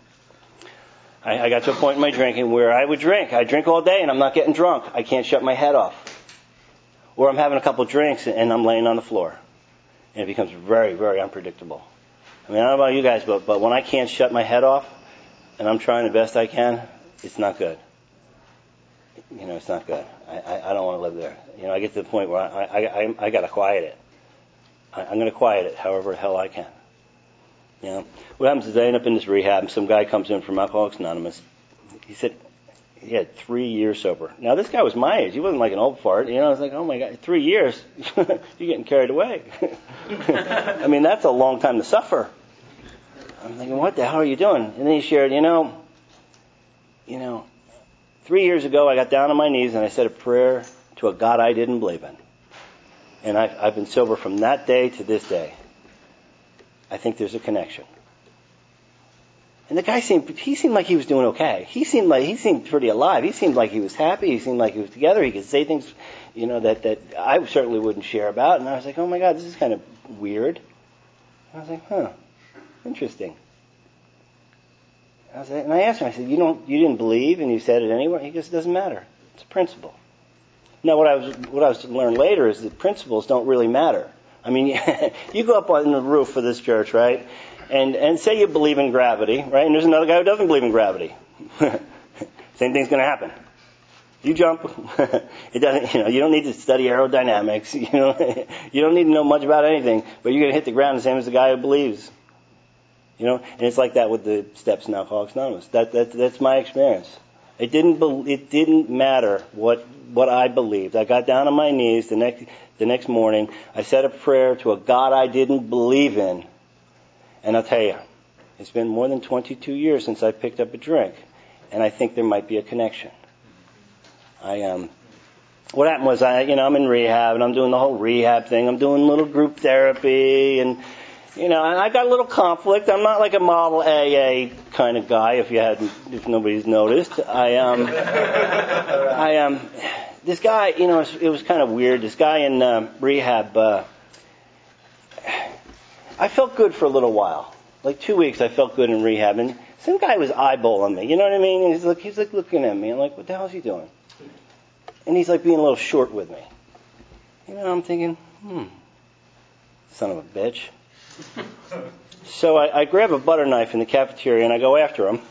I, I got to a point in my drinking where I would drink. I drink all day and I'm not getting drunk. I can't shut my head off. Or I'm having a couple of drinks and I'm laying on the floor. And it becomes very, very unpredictable. I mean, I don't know about you guys, but, but when I can't shut my head off and I'm trying the best I can, it's not good. You know, it's not good. I, I, I don't want to live there. You know, I get to the point where I I, I, I got to quiet it. I, I'm going to quiet it however the hell I can. You know, what happens is I end up in this rehab. Some guy comes in from Alcoholics Anonymous. He said he had three years sober. Now, this guy was my age. He wasn't like an old fart. You know, I was like, oh, my God, three years? You're getting carried away. I mean, that's a long time to suffer. I'm thinking, what the hell are you doing? And then he shared, you know, You know, three years ago, I got down on my knees and I said a prayer to a God I didn't believe in. And I've, I've been sober from that day to this day. I think there's a connection. And the guy seemed, he seemed like he was doing okay. He seemed like, he seemed pretty alive. He seemed like he was happy. He seemed like he was together. He could say things, you know, that, that I certainly wouldn't share about. And I was like, oh my God, this is kind of weird. And I was like, huh, interesting. I was like, and I asked him, I said, you don't, you didn't believe and you said it anyway? He goes, it doesn't matter. It's a principle. Now what I was, what I was to learn later is that principles don't really matter. I mean, you go up on the roof of this church, right? And and say you believe in gravity, right? And there's another guy who doesn't believe in gravity. Same thing's going to happen. You jump. It doesn't, you know, you don't need to study aerodynamics. You know, you don't need to know much about anything, but you're going to hit the ground the same as the guy who believes. You know, and it's like that with the steps in Alcoholics Anonymous. That that that's my experience. It didn't be, it didn't matter what what I believed. I got down on my knees the next the next morning. I said a prayer to a God I didn't believe in. And I'll tell you, it's been more than twenty-two years since I picked up a drink, and I think there might be a connection. I um, what happened was I, you know, I'm in rehab and I'm doing the whole rehab thing. I'm doing little group therapy, and you know, and I've got a little conflict. I'm not like a model A A kind of guy. If you hadn't, if nobody's noticed, I um, I um, this guy, you know, it was, it was kind of weird. This guy in uh, rehab. Uh, I felt good for a little while. Like two weeks I felt good in rehab. And some guy was eyeballing me. You know what I mean? And he's like, he's like looking at me. I'm like, what the hell is he doing? And he's like being a little short with me. You know, I'm thinking, hmm, son of a bitch. So I, I grab a butter knife in the cafeteria and I go after him.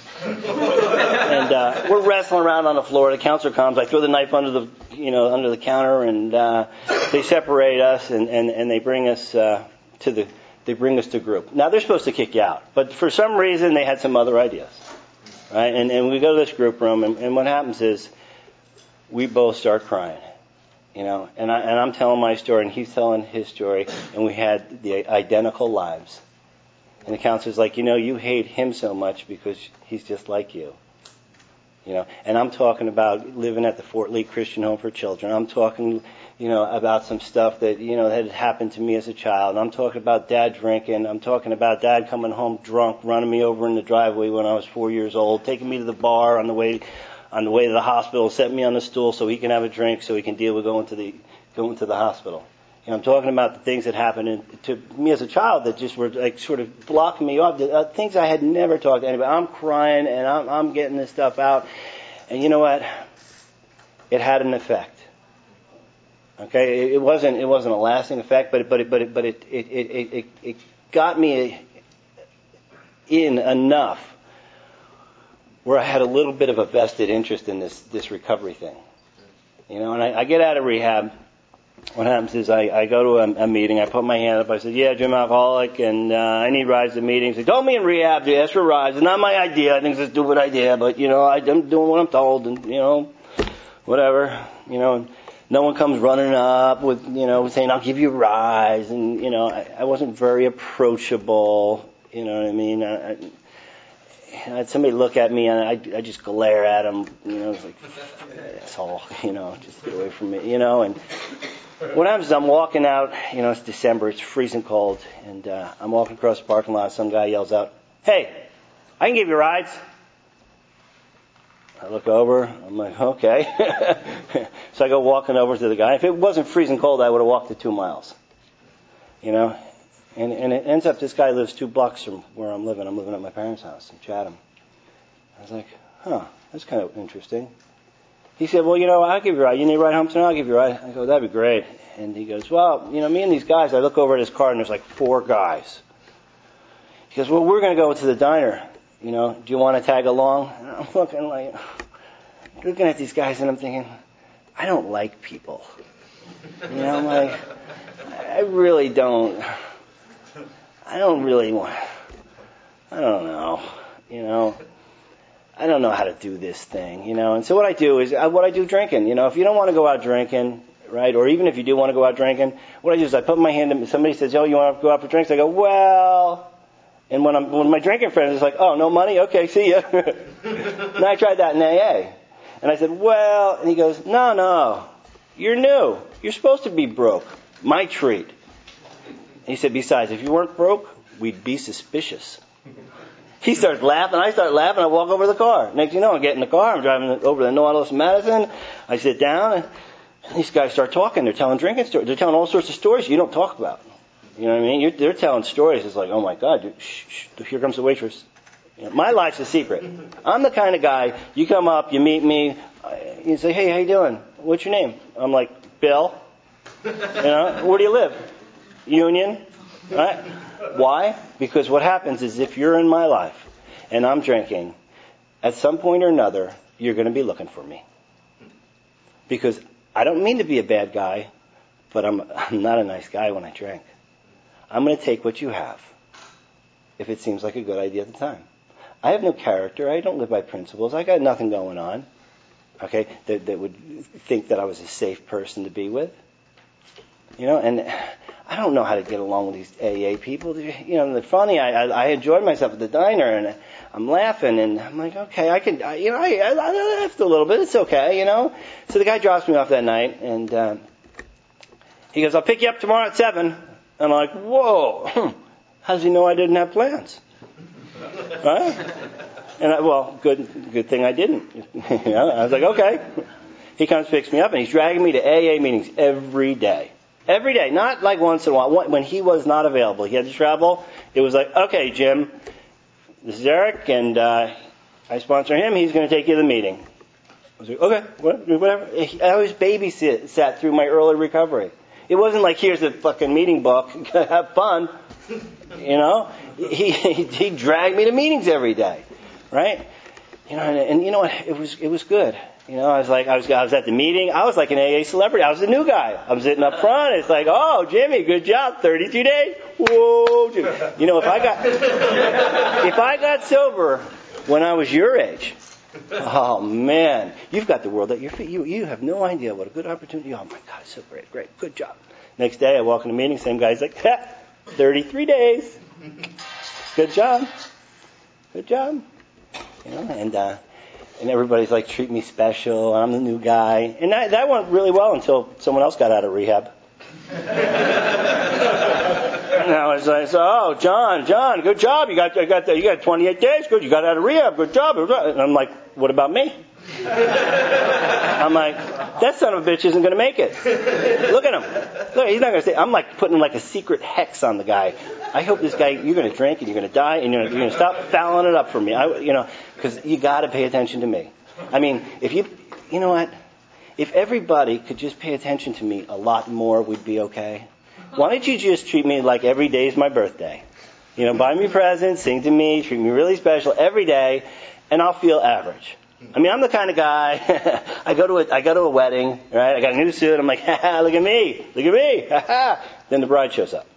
And uh, we're wrestling around on the floor. The counselor comes. I throw the knife under the, you know, under the counter, and uh, they separate us and, and, and they bring us uh, to the They bring us to group. Now, they're supposed to kick you out. But for some reason, they had some other ideas. Right? And, and we go to this group room, and, and what happens is we both start crying. You know, and, I, and I'm telling my story, and he's telling his story, and we had the identical lives. And the counselor's like, you know, you hate him so much because he's just like you. You know, and I'm talking about living at the Fort Lee Christian Home for Children. I'm talking, you know, about some stuff that, you know, had happened to me as a child. I'm talking about Dad drinking. I'm talking about Dad coming home drunk, running me over in the driveway when I was four years old, taking me to the bar on the way, on the way to the hospital, setting me on the stool so he can have a drink, so he can deal with going to the, going to the hospital. You know, I'm talking about the things that happened in, to me as a child that just were like sort of blocking me off. The, uh, things I had never talked to anybody. I'm crying and I'm, I'm getting this stuff out. And you know what? It had an effect. Okay, it, it wasn't it wasn't a lasting effect, but it, but it, but it, but it it, it it it got me in enough where I had a little bit of a vested interest in this this recovery thing. You know, and I, I get out of rehab. What happens is I, I go to a, a meeting. I put my hand up. I said, "Yeah, Jim, alcoholic, and uh, I need rides to meetings." They told me in rehab to ask for rides. It's not my idea. I think it's a stupid idea, but you know, I, I'm doing what I'm told, and you know, whatever. You know, no one comes running up with you know saying, "I'll give you rides," and you know, I, I wasn't very approachable. You know what I mean? I, I, I had somebody look at me, and I I just glare at them. You know, it's like asshole. You know, just get away from me. You know, and. What happens is I'm walking out, you know, it's December, it's freezing cold, and uh, I'm walking across the parking lot, some guy yells out, "Hey, I can give you rides." I look over, I'm like, okay. So I go walking over to the guy. If it wasn't freezing cold, I would have walked the two miles. You know, and, and it ends up this guy lives two blocks from where I'm living. I'm living at my parents' house in Chatham. I was like, huh, that's kind of interesting. He said, well, you know, I'll give you a ride. You need a ride home tonight? I'll give you a ride. I go, that'd be great. And he goes, well, you know, me and these guys, I look over at his car and there's like four guys. He goes, well, we're going to go to the diner. You know, do you want to tag along? And I'm looking like, looking at these guys and I'm thinking, I don't like people. You know, I'm like, I really don't, I don't really want, I don't know, you know. I don't know how to do this thing, you know. And so what I do is, uh, what I do drinking, you know. If you don't want to go out drinking, right, or even if you do want to go out drinking, what I do is I put my hand in, somebody says, oh, you want to go out for drinks? I go, well, and when I'm, when my drinking friend is like, oh, no money? Okay, see ya. And I tried that in A A. And I said, well, and he goes, no, no, you're new. You're supposed to be broke. My treat. And he said, besides, if you weren't broke, we'd be suspicious. He starts laughing. I start laughing. I walk over to the car. Next thing you know, I get in the car. I'm driving over to Nautilus, Madison. I sit down, and these guys start talking. They're telling drinking stories. They're telling all sorts of stories you don't talk about. You know what I mean? You're, they're telling stories. It's like, oh my God, shh, shh, here comes the waitress. You know, my life's a secret. I'm the kind of guy, you come up, you meet me, you say, hey, how you doing? What's your name? I'm like, Bill. You know, where do you live? Union. Right? Why? Because what happens is if you're in my life and I'm drinking, at some point or another, you're going to be looking for me. Because I don't mean to be a bad guy, but I'm, I'm not a nice guy when I drink. I'm going to take what you have if it seems like a good idea at the time. I have no character. I don't live by principles. I got nothing going on, okay, that, that would think that I was a safe person to be with. You know, and I don't know how to get along with these A A people. You know, they're funny. I, I, I enjoyed myself at the diner, and I'm laughing, and I'm like, okay, I can, I, you know, I, I, I laughed a little bit. It's okay, you know. So the guy drops me off that night, and uh, he goes, I'll pick you up tomorrow at seven. And I'm like, whoa, how does he know I didn't have plans? Right? And I, well, good, good thing I didn't. You know, I was like, okay. He comes, picks me up, and he's dragging me to A A meetings every day. Every day, not like once in a while. When he was not available, he had to travel. It was like, okay, Jim, this is Eric, and uh, I sponsor him. He's going to take you to the meeting. I was like, okay, whatever. I always babysat sat through my early recovery. It wasn't like, here's a fucking meeting book, have fun. You know, he, he he dragged me to meetings every day, right? You know, and, and you know what? It was it was good. You know, I was like, I was I was at the meeting. I was like an A A celebrity. I was the new guy. I'm sitting up front. It's like, oh, Jimmy, good job, thirty-two days. Whoa, Jimmy. You know, if I got if I got sober when I was your age, oh man, you've got the world at your feet. You you have no idea what a good opportunity. Oh my God, it's so great, great, good job. Next day, I walk in the meeting. Same guy's like, ha, thirty-three days. Good job, good job. You know, and. uh And everybody's like, treat me special. I'm the new guy. And that, that went really well until someone else got out of rehab. And I was like, oh, John, John, good job. You got, you got, you got twenty-eight days. Good. You got out of rehab. Good job. And I'm like, what about me? I'm like, that son of a bitch isn't going to make it. Look at him. Look, he's not going to say. I'm like putting like a secret hex on the guy. I hope this guy, you're going to drink and you're going to die and you're going to stop fouling it up for me. I, you know, because you got to pay attention to me. I mean, if you, you know what? If everybody could just pay attention to me a lot more, we'd be okay. Why don't you just treat me like every day is my birthday? You know, buy me presents, sing to me, treat me really special every day, and I'll feel average. I mean, I'm the kind of guy, I go to a, I go to a wedding, right? I got a new suit. I'm like, ha ha, look at me, look at me, ha ha. Then the bride shows up.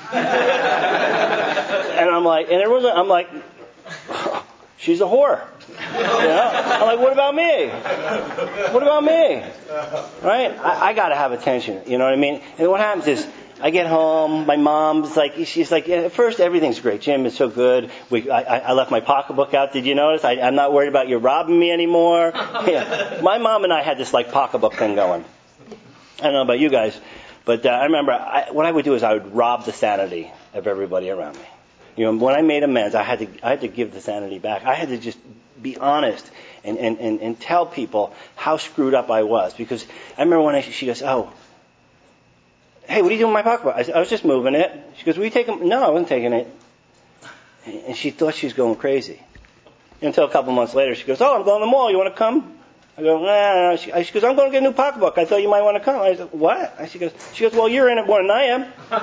And I'm like, and everyone's, I'm like, she's a whore. You know? I'm like, what about me? What about me? Right? I, I got to have attention. You know what I mean? And what happens is, I get home, my mom's like, she's like, yeah, at first everything's great. Jim, it's so good. We, I, I left my pocketbook out. Did you notice? I, I'm not worried about you robbing me anymore. Yeah. My mom and I had this like pocketbook thing going. I don't know about you guys, but uh, I remember I, what I would do is I would rob the sanity of everybody around me. You know, when I made amends, I had to, I had to give the sanity back. I had to just be honest and, and, and, and tell people how screwed up I was. Because I remember when I, she goes, oh, hey, what are you doing with my pocketbook? I said, I was just moving it. She goes, were you taking? No, I wasn't taking it. And she thought she was going crazy. Until a couple months later, she goes, oh, I'm going to the mall. You want to come? I go, nah. She, she goes, I'm going to get a new pocketbook. I thought you might want to come. I said, what? She goes, she goes, well, you're in it more than I am.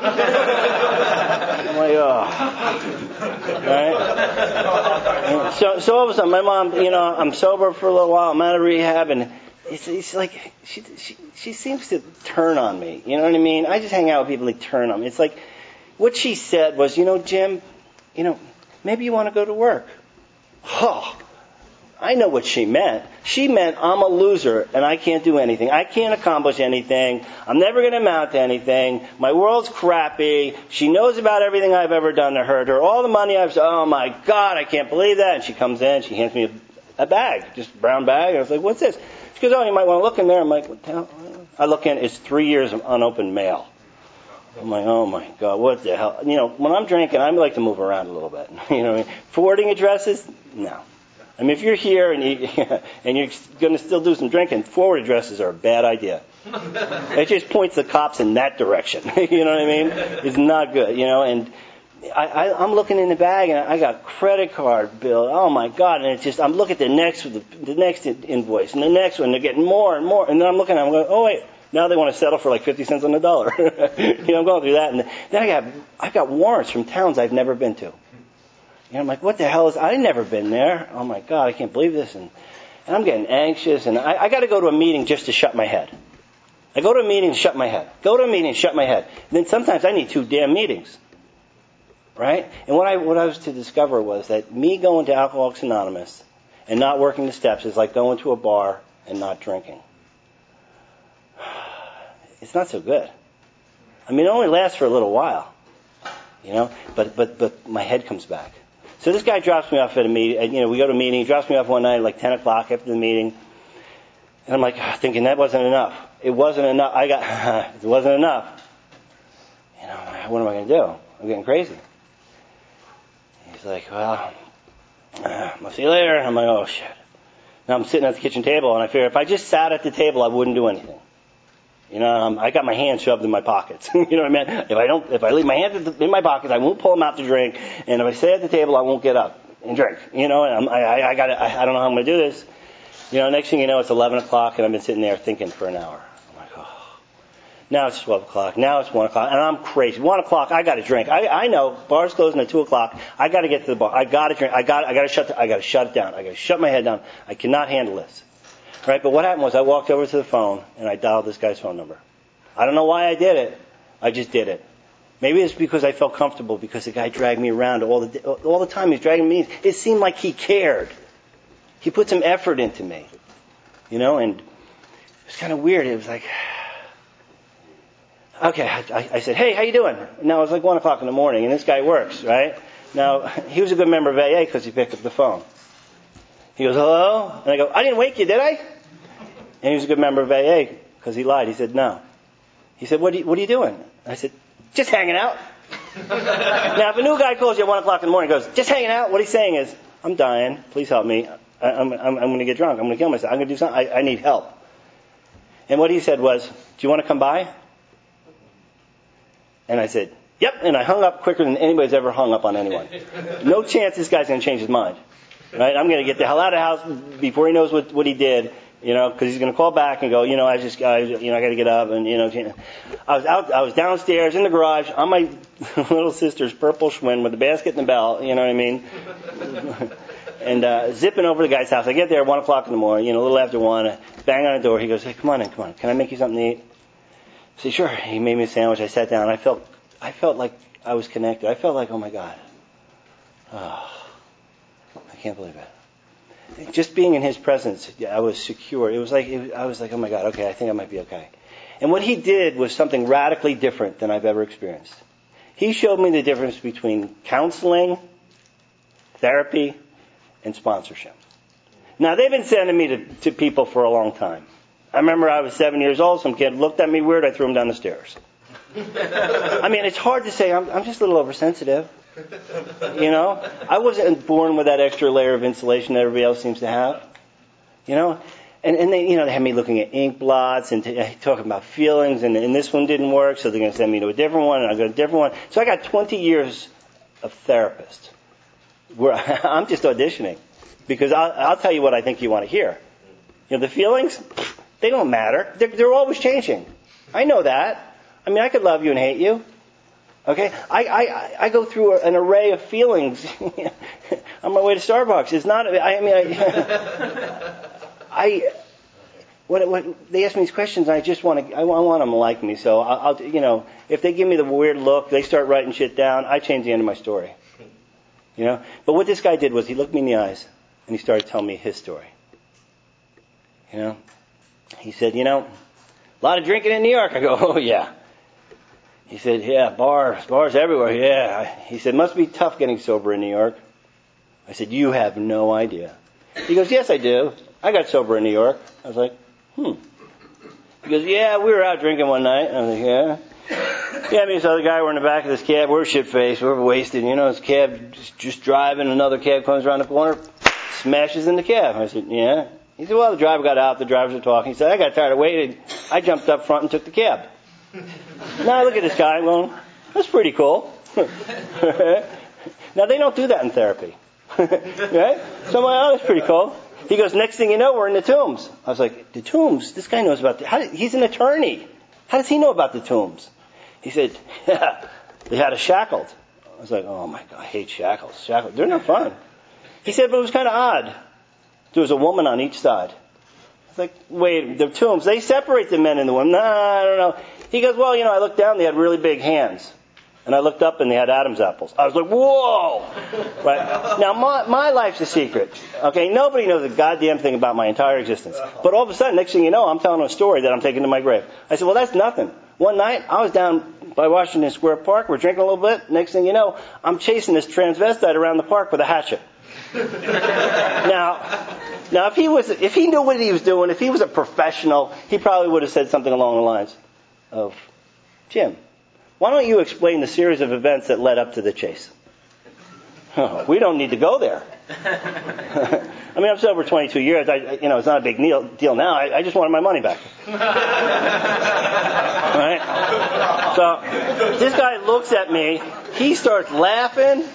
I'm like, oh. Right? So, so all of a sudden, my mom, you know, I'm sober for a little while. I'm out of rehab, and It's, it's like she, she she seems to turn on me. You know what I mean? I just hang out with people that turn on me. It's like what she said was, you know, Jim, you know, maybe you want to go to work. Oh, I know what she meant. She meant I'm a loser and I can't do anything. I can't accomplish anything. I'm never going to amount to anything. My world's crappy. She knows about everything I've ever done to hurt her. All the money I've. Oh my God, I can't believe that. And she comes in, she hands me a a bag, just a brown bag. I was like, what's this? She goes, oh, you might want to look in there. I'm like, what the hell? I look in, it's three years of unopened mail. I'm like, oh my God, what the hell? You know, when I'm drinking, I like to move around a little bit. You know what I mean? Forwarding addresses? No. I mean, if you're here and, you, and you're going to still do some drinking, forward addresses are a bad idea. It just points the cops in that direction. You know what I mean? It's not good, you know, and I, I, I'm looking in the bag and I got credit card bill. Oh my God. And it's just, I'm looking at the next, the, the next invoice and the next one. They're getting more and more. And then I'm looking at them going, oh wait, now they want to settle for like fifty cents on the dollar. You know, I'm going through that. And then I got, I got warrants from towns I've never been to. And I'm like, what the hell is, I've never been there. Oh my God, I can't believe this. And, and I'm getting anxious and I, I got to go to a meeting just to shut my head. I go to a meeting and shut my head. Go to a meeting and shut my head. And then sometimes I need two damn meetings. Right? And what I, what I was to discover was that me going to Alcoholics Anonymous and not working the steps is like going to a bar and not drinking. It's not so good. I mean, it only lasts for a little while. You know? But, but, but my head comes back. So this guy drops me off at a meeting. You know, we go to a meeting. He drops me off one night at like ten o'clock after the meeting. And I'm like, thinking that wasn't enough. It wasn't enough. I got, it wasn't enough. You know, what am I going to do? I'm getting crazy. He's like, well, uh, I'll see you later. I'm like, oh shit. Now I'm sitting at the kitchen table and I figure if I just sat at the table, I wouldn't do anything. You know, um, I got my hands shoved in my pockets. You know what I mean? If I don't, if I leave my hands in my pockets, I won't pull them out to drink. And if I stay at the table, I won't get up and drink. You know, and I'm, I, I, I got, I, I don't know how I'm going to do this. You know, next thing you know, it's eleven o'clock and I've been sitting there thinking for an hour. I'm like, oh. Now it's twelve o'clock. Now it's one o'clock. And I'm crazy. one o'clock, I got to drink. I, I know, bar's closing at two o'clock. I got to get to the bar. I got to drink. I got, I got to shut, the, I got to shut it down. I got to shut my head down. I cannot handle this. Right? But what happened was I walked over to the phone and I dialed this guy's phone number. I don't know why I did it. I just did it. Maybe it's because I felt comfortable because the guy dragged me around all the all the time. He was dragging me. It seemed like he cared. He put some effort into me, you know. And it was kind of weird. It was like, okay. I, I said, hey, how you doing? Now it was like one o'clock in the morning, and this guy works, right? Now he was a good member of A A because he picked up the phone. He goes, hello, and I go, I didn't wake you, did I? And he was a good member of A A because he lied. He said no. He said, what are you, what are you doing? I said, just hanging out. Now, if a new guy calls you at one o'clock in the morning and goes, just hanging out, what he's saying is, I'm dying. Please help me. I, I'm, I'm, I'm going to get drunk. I'm going to kill myself. I'm going to do something. I, I need help. And what he said was, do you want to come by? And I said, yep. And I hung up quicker than anybody's ever hung up on anyone. No chance this guy's going to change his mind. Right? I'm going to get the hell out of the house before he knows what, what he did. You know, because he's going to call back and go, you know, I just, I, you know, I got to get up, and you know, I was out, I was downstairs in the garage on my little sister's purple Schwinn with the basket and the bell, you know what I mean, and uh, zipping over to the guy's house. I get there at one o'clock in the morning, you know, a little after one. I bang on the door. He goes, hey, come on in, come on. Can I make you something to eat? I said, sure. He made me a sandwich. I sat down. I felt, I felt like I was connected. I felt like, oh my God, oh, I can't believe it. Just being in his presence, I was secure. It was like, it, I was like, oh my God, okay, I think I might be okay. And what he did was something radically different than I've ever experienced. He showed me the difference between counseling, therapy, and sponsorship. Now, they've been sending me to, to people for a long time. I remember I was seven years old, some kid looked at me weird, I threw him down the stairs. I mean, it's hard to say, I'm, I'm just a little oversensitive. You know, I wasn't born with that extra layer of insulation that everybody else seems to have. You know, and and they, you know, they had me looking at ink blots and t- talking about feelings, and, and this one didn't work, so they're going to send me to a different one, and I go to a different one. So I got twenty years of therapist where I'm just auditioning because I'll, I'll tell you what I think you want to hear. You know, the feelings, they don't matter. They're, they're always changing. I know that. I mean, I could love you and hate you. Okay, I, I, I go through an array of feelings on my way to Starbucks. It's not, I mean, I, I what, what, they ask me these questions, and I just want to, I want, I want them to like me. So I'll, I'll, you know, if they give me the weird look, they start writing shit down, I change the end of my story. You know, but what this guy did was he looked me in the eyes and he started telling me his story. You know, he said, you know, a lot of drinking in New York. I go, oh yeah. He said, yeah, bars, bars everywhere, yeah. He said, must be tough getting sober in New York. I said, you have no idea. He goes, yes, I do. I got sober in New York. I was like, hmm. He goes, yeah, we were out drinking one night. I was like, yeah. Yeah, me and this other guy were in the back of this cab. We're shit-faced. We're wasted. You know, this cab just, just driving. Another cab comes around the corner, smashes in the cab. I said, yeah. He said, well, the driver got out. The drivers were talking. He said, I got tired of waiting. I jumped up front and took the cab. Now I look at this guy and going, that's pretty cool. Now, they don't do that in therapy. Right? So I'm like, oh, that's pretty cool. He goes, next thing you know, we're in the Tombs. I was like, the Tombs? This guy knows about the... How did, he's an attorney. How does he know about the Tombs? He said, yeah, they had us shackled. I was like, oh, my God, I hate shackles. Shackles, they're not fun. He said, but it was kind of odd. There was a woman on each side. I was like, wait, the Tombs, they separate the men and the women. Nah, I don't know. He goes, well, you know, I looked down, they had really big hands. And I looked up and they had Adam's apples. I was like, whoa! Right? Now, my, my life's a secret. Okay? Nobody knows a goddamn thing about my entire existence. But all of a sudden, next thing you know, I'm telling a story that I'm taking to my grave. I said, well, that's nothing. One night, I was down by Washington Square Park. We're drinking a little bit. Next thing you know, I'm chasing this transvestite around the park with a hatchet. now, now, if he was, if he knew what he was doing, if he was a professional, he probably would have said something along the lines of, Jim, why don't you explain the series of events that led up to the chase? Oh, we don't need to go there. I mean, I'm sober twenty-two years. I, you know, it's not a big deal, deal now. I, I just wanted my money back. Right? So this guy looks at me. He starts laughing.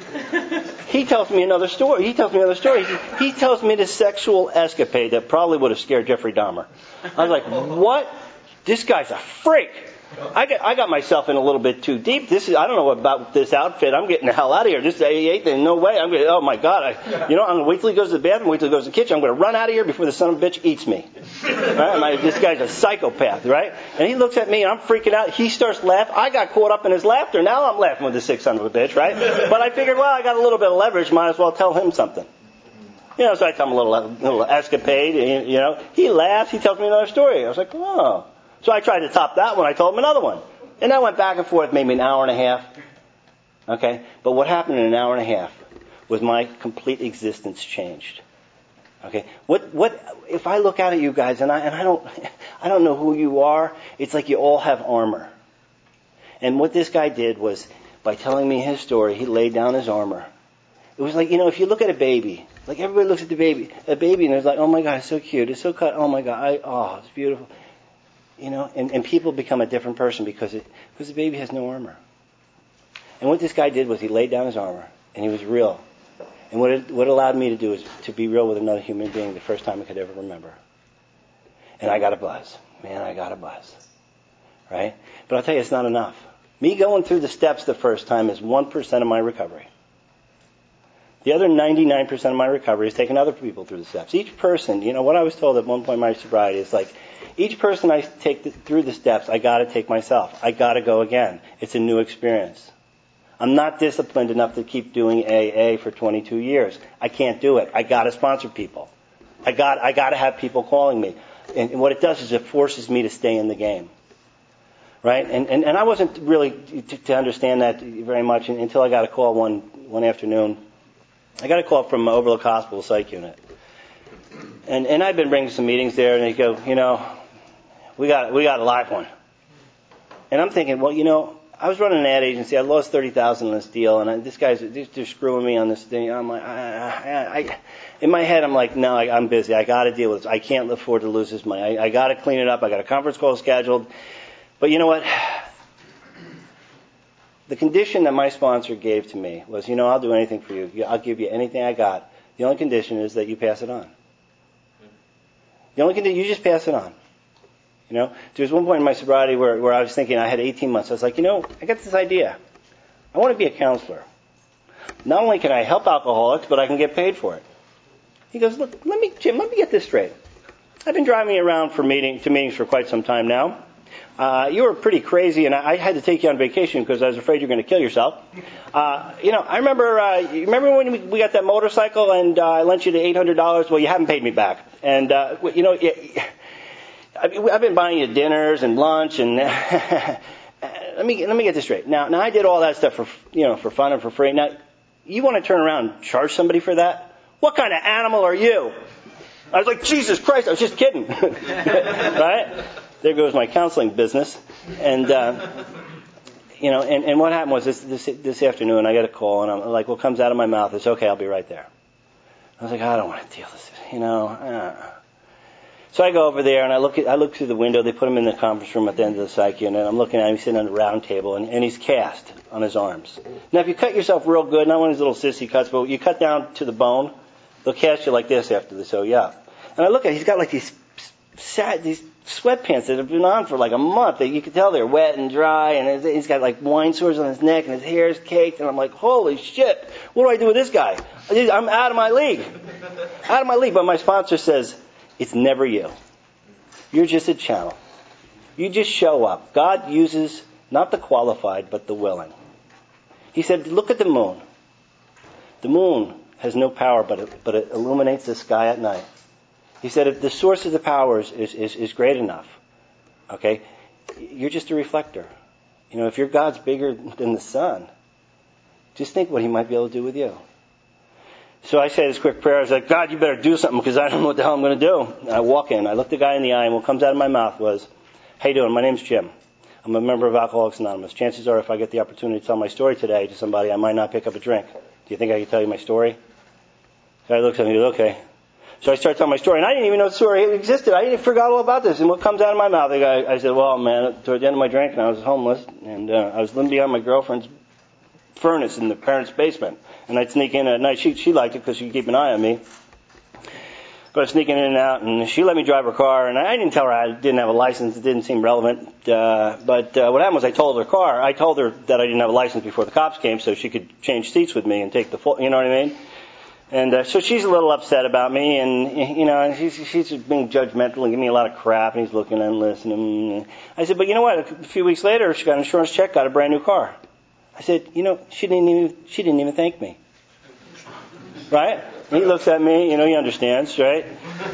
He tells me another story. He tells me another story. He, he tells me this sexual escapade that probably would have scared Jeffrey Dahmer. I was like, what? This guy's a freak. I got, I got myself in a little bit too deep. This is, I don't know about this outfit. I'm getting the hell out of here. This is eighty-eight thing. No way. I'm going to, oh my God. I, you know, I'm going to wait till he goes to the bathroom, wait till he goes to the kitchen. I'm going to run out of here before the son of a bitch eats me. Right? My, this guy's a psychopath, right? And he looks at me and I'm freaking out. He starts laughing. I got caught up in his laughter. Now I'm laughing with the sick son of a bitch, right? But I figured, well, I got a little bit of leverage. Might as well tell him something. You know, so I tell him a little, little escapade. You know, he laughs. He tells me another story. I was like, oh. So I tried to top that one. I told him another one. And I went back and forth maybe an hour and a half. Okay? But what happened in an hour and a half was my complete existence changed. Okay? What, what, if I look out at you guys and I, and I don't, I don't know who you are, it's like you all have armor. And what this guy did was, by telling me his story, he laid down his armor. It was like, you know, if you look at a baby, like everybody looks at the baby, a baby and it's like, oh my God, it's so cute, it's so cut, oh my God, I, oh, it's beautiful. You know, and, and people become a different person because it, because the baby has no armor. And what this guy did was he laid down his armor and he was real. And what it, what it allowed me to do is to be real with another human being the first time I could ever remember. And I got a buzz. Man, I got a buzz. Right? But I'll tell you, it's not enough. Me going through the steps the first time is one percent of my recovery. The other ninety-nine percent of my recovery is taking other people through the steps. Each person, you know, what I was told at one point in my sobriety is like, each person I take the, through the steps, I got to take myself. I got to go again. It's a new experience. I'm not disciplined enough to keep doing A A for twenty-two years. I can't do it. I got to sponsor people. I got I got to have people calling me. And, and what it does is it forces me to stay in the game. Right? And and, and I wasn't really to, to understand that very much until I got a call one one afternoon. I got a call from Overlook Hospital Psych Unit. And and I've been bringing some meetings there, and they go, you know, we got we got a live one. And I'm thinking, well, you know, I was running an ad agency. I lost thirty thousand on this deal, and I, this guy's they're, they're screwing me on this thing. I'm like, I, I, I, in my head, I'm like, no, I, I'm busy. I got to deal with this. I can't afford to lose this money. I, I got to clean it up. I got a conference call scheduled. But you know what? The condition that my sponsor gave to me was, you know, I'll do anything for you. I'll give you anything I got. The only condition is that you pass it on. The only condition, you just pass it on. You know, there was one point in my sobriety where, where I was thinking, I had eighteen months. I was like, you know, I got this idea. I want to be a counselor. Not only can I help alcoholics, but I can get paid for it. He goes, look, let me, Jim, let me get this straight. I've been driving you around for meeting, to meetings for quite some time now. Uh, you were pretty crazy, and I, I had to take you on vacation because I was afraid you were going to kill yourself. Uh, you know, I remember, uh, you remember when we, we got that motorcycle and uh, I lent you the eight hundred dollars? Well, you haven't paid me back. And, uh, you know, I've been buying you dinners and lunch, and let me let me get this straight. Now, now I did all that stuff for, you know, for fun and for free. Now, you want to turn around and charge somebody for that? What kind of animal are you? I was like, Jesus Christ, I was just kidding. Right? There goes my counseling business. And, uh, you know, and, and what happened was this, this this afternoon, I got a call, and I'm like, what comes out of my mouth is, okay, I'll be right there. I was like, I don't want to deal with this, you know. Uh. So I go over there, and I look at, I look through the window. They put him in the conference room at the end of the psych unit, and I'm looking at him. He's sitting on the round table, and, and he's cast on his arms. Now, if you cut yourself real good, not one of these little sissy cuts, but you cut down to the bone, they'll cast you like this after they sew you up. And I look at, he's got like these sad, these sweatpants that have been on for like a month. That you can tell they're wet and dry, and he's got like wine sores on his neck, and his hair is caked. And I'm like, holy shit, what do I do with this guy? I'm out of my league, out of my league. But my sponsor says, it's never you. You're just a channel. You just show up. God uses not the qualified, but the willing. He said, look at the moon. The moon has no power, but it, but it illuminates the sky at night. He said, if the source of the power is, is, is, is great enough, okay, you're just a reflector. You know, if your God's bigger than the sun, just think what he might be able to do with you. So I say this quick prayer. I was like, God, you better do something because I don't know what the hell I'm going to do. And I walk in. I look the guy in the eye, and what comes out of my mouth was, how you doing? My name's Jim. I'm a member of Alcoholics Anonymous. Chances are if I get the opportunity to tell my story today to somebody, I might not pick up a drink. Do you think I can tell you my story? The guy looks at me and goes, okay. So I start telling my story, and I didn't even know the story existed. I didn't forgot all about this. And what comes out of my mouth, the guy, I said, well, man, toward the end of my drink, and I was homeless, and uh, I was living behind my girlfriend's furnace in the parents' basement. And I'd sneak in at night. She she liked it because she could keep an eye on me. But I was sneaking in and out, and she let me drive her car. And I didn't tell her I didn't have a license. It didn't seem relevant. Uh, but uh, what happened was I told her car. I told her that I didn't have a license before the cops came, so she could change seats with me and take the full. You know what I mean? And uh, so she's a little upset about me, and you know, she's she's being judgmental and giving me a lot of crap. And he's looking and listening. I said, but you know what? A few weeks later, she got an insurance check, got a brand new car. I said, you know, she didn't even she didn't even thank me. Right? And he looks at me, you know, he understands, right?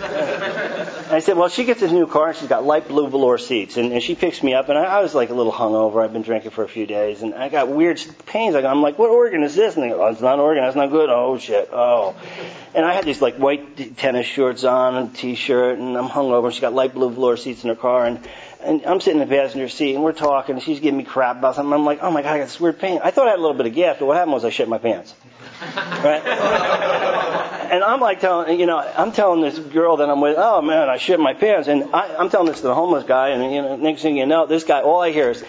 And I said, well, she gets a new car, and she's got light blue velour seats, and, and she picks me up, and I, I was like a little hungover. I've been drinking for a few days, and I got weird pains. I go, I'm like, what organ is this? And they go, oh, it's not an organ. That's not good. Oh, shit. Oh. And I had these like white tennis shorts on and a t-shirt, and I'm hungover, and she's got light blue velour seats in her car, and And I'm sitting in the passenger seat, and we're talking, and she's giving me crap about something. I'm like, oh, my God, I got this weird pain. I thought I had a little bit of gas, but what happened was I shit my pants. Right? And I'm like telling, you know, I'm telling this girl that I'm with, oh, man, I shit my pants. And I, I'm telling this to the homeless guy, and, you know, next thing you know, this guy, all I hear is,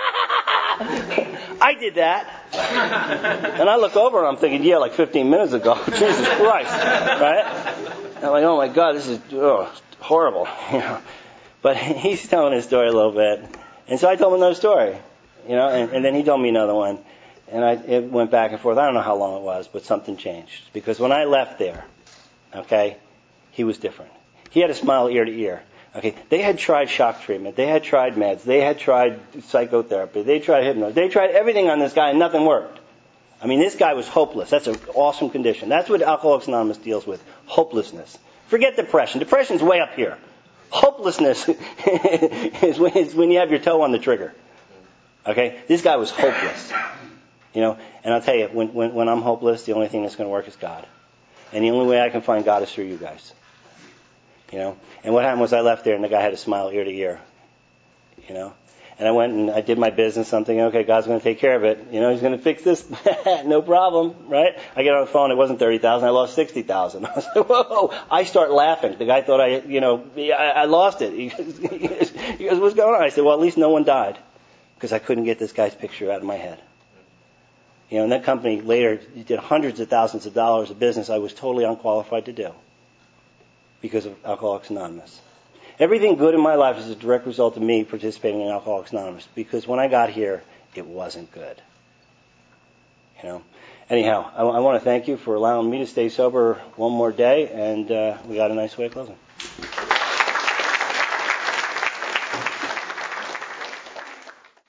I did that. And I look over, and I'm thinking, yeah, like fifteen minutes ago. Jesus Christ. Right? I'm like, oh, my God, this is oh, horrible. You know. But he's telling his story a little bit. And so I told him another story, you know, and, and then he told me another one. And I, it went back and forth. I don't know how long it was, but something changed. Because when I left there, okay, he was different. He had a smile ear to ear. Okay, they had tried shock treatment. They had tried meds. They had tried psychotherapy. They tried hypnosis. They tried everything on this guy, and nothing worked. I mean, this guy was hopeless. That's an awesome condition. That's what Alcoholics Anonymous deals with, hopelessness. Forget depression. Depression's way up here. Hopelessness is when, is when you have your toe on the trigger. Okay? This guy was hopeless. You know, and I'll tell you, when, when, when I'm hopeless, the only thing that's going to work is God. And the only way I can find God is through you guys. You know? And what happened was I left there, and the guy had a smile ear to ear. You know? And I went and I did my business. I'm thinking, okay, God's going to take care of it. You know, he's going to fix this. No problem, right? I get on the phone. It wasn't thirty thousand. I lost sixty thousand. I was like, whoa. I start laughing. The guy thought I, you know, I, I lost it. He goes, he goes, he goes, what's going on? I said, well, at least no one died because I couldn't get this guy's picture out of my head. You know, and that company later did hundreds of thousands of dollars of business I was totally unqualified to do because of Alcoholics Anonymous. Everything good in my life is a direct result of me participating in Alcoholics Anonymous because when I got here, it wasn't good. You know. Anyhow, I, I want to thank you for allowing me to stay sober one more day, and uh, we got a nice way of closing.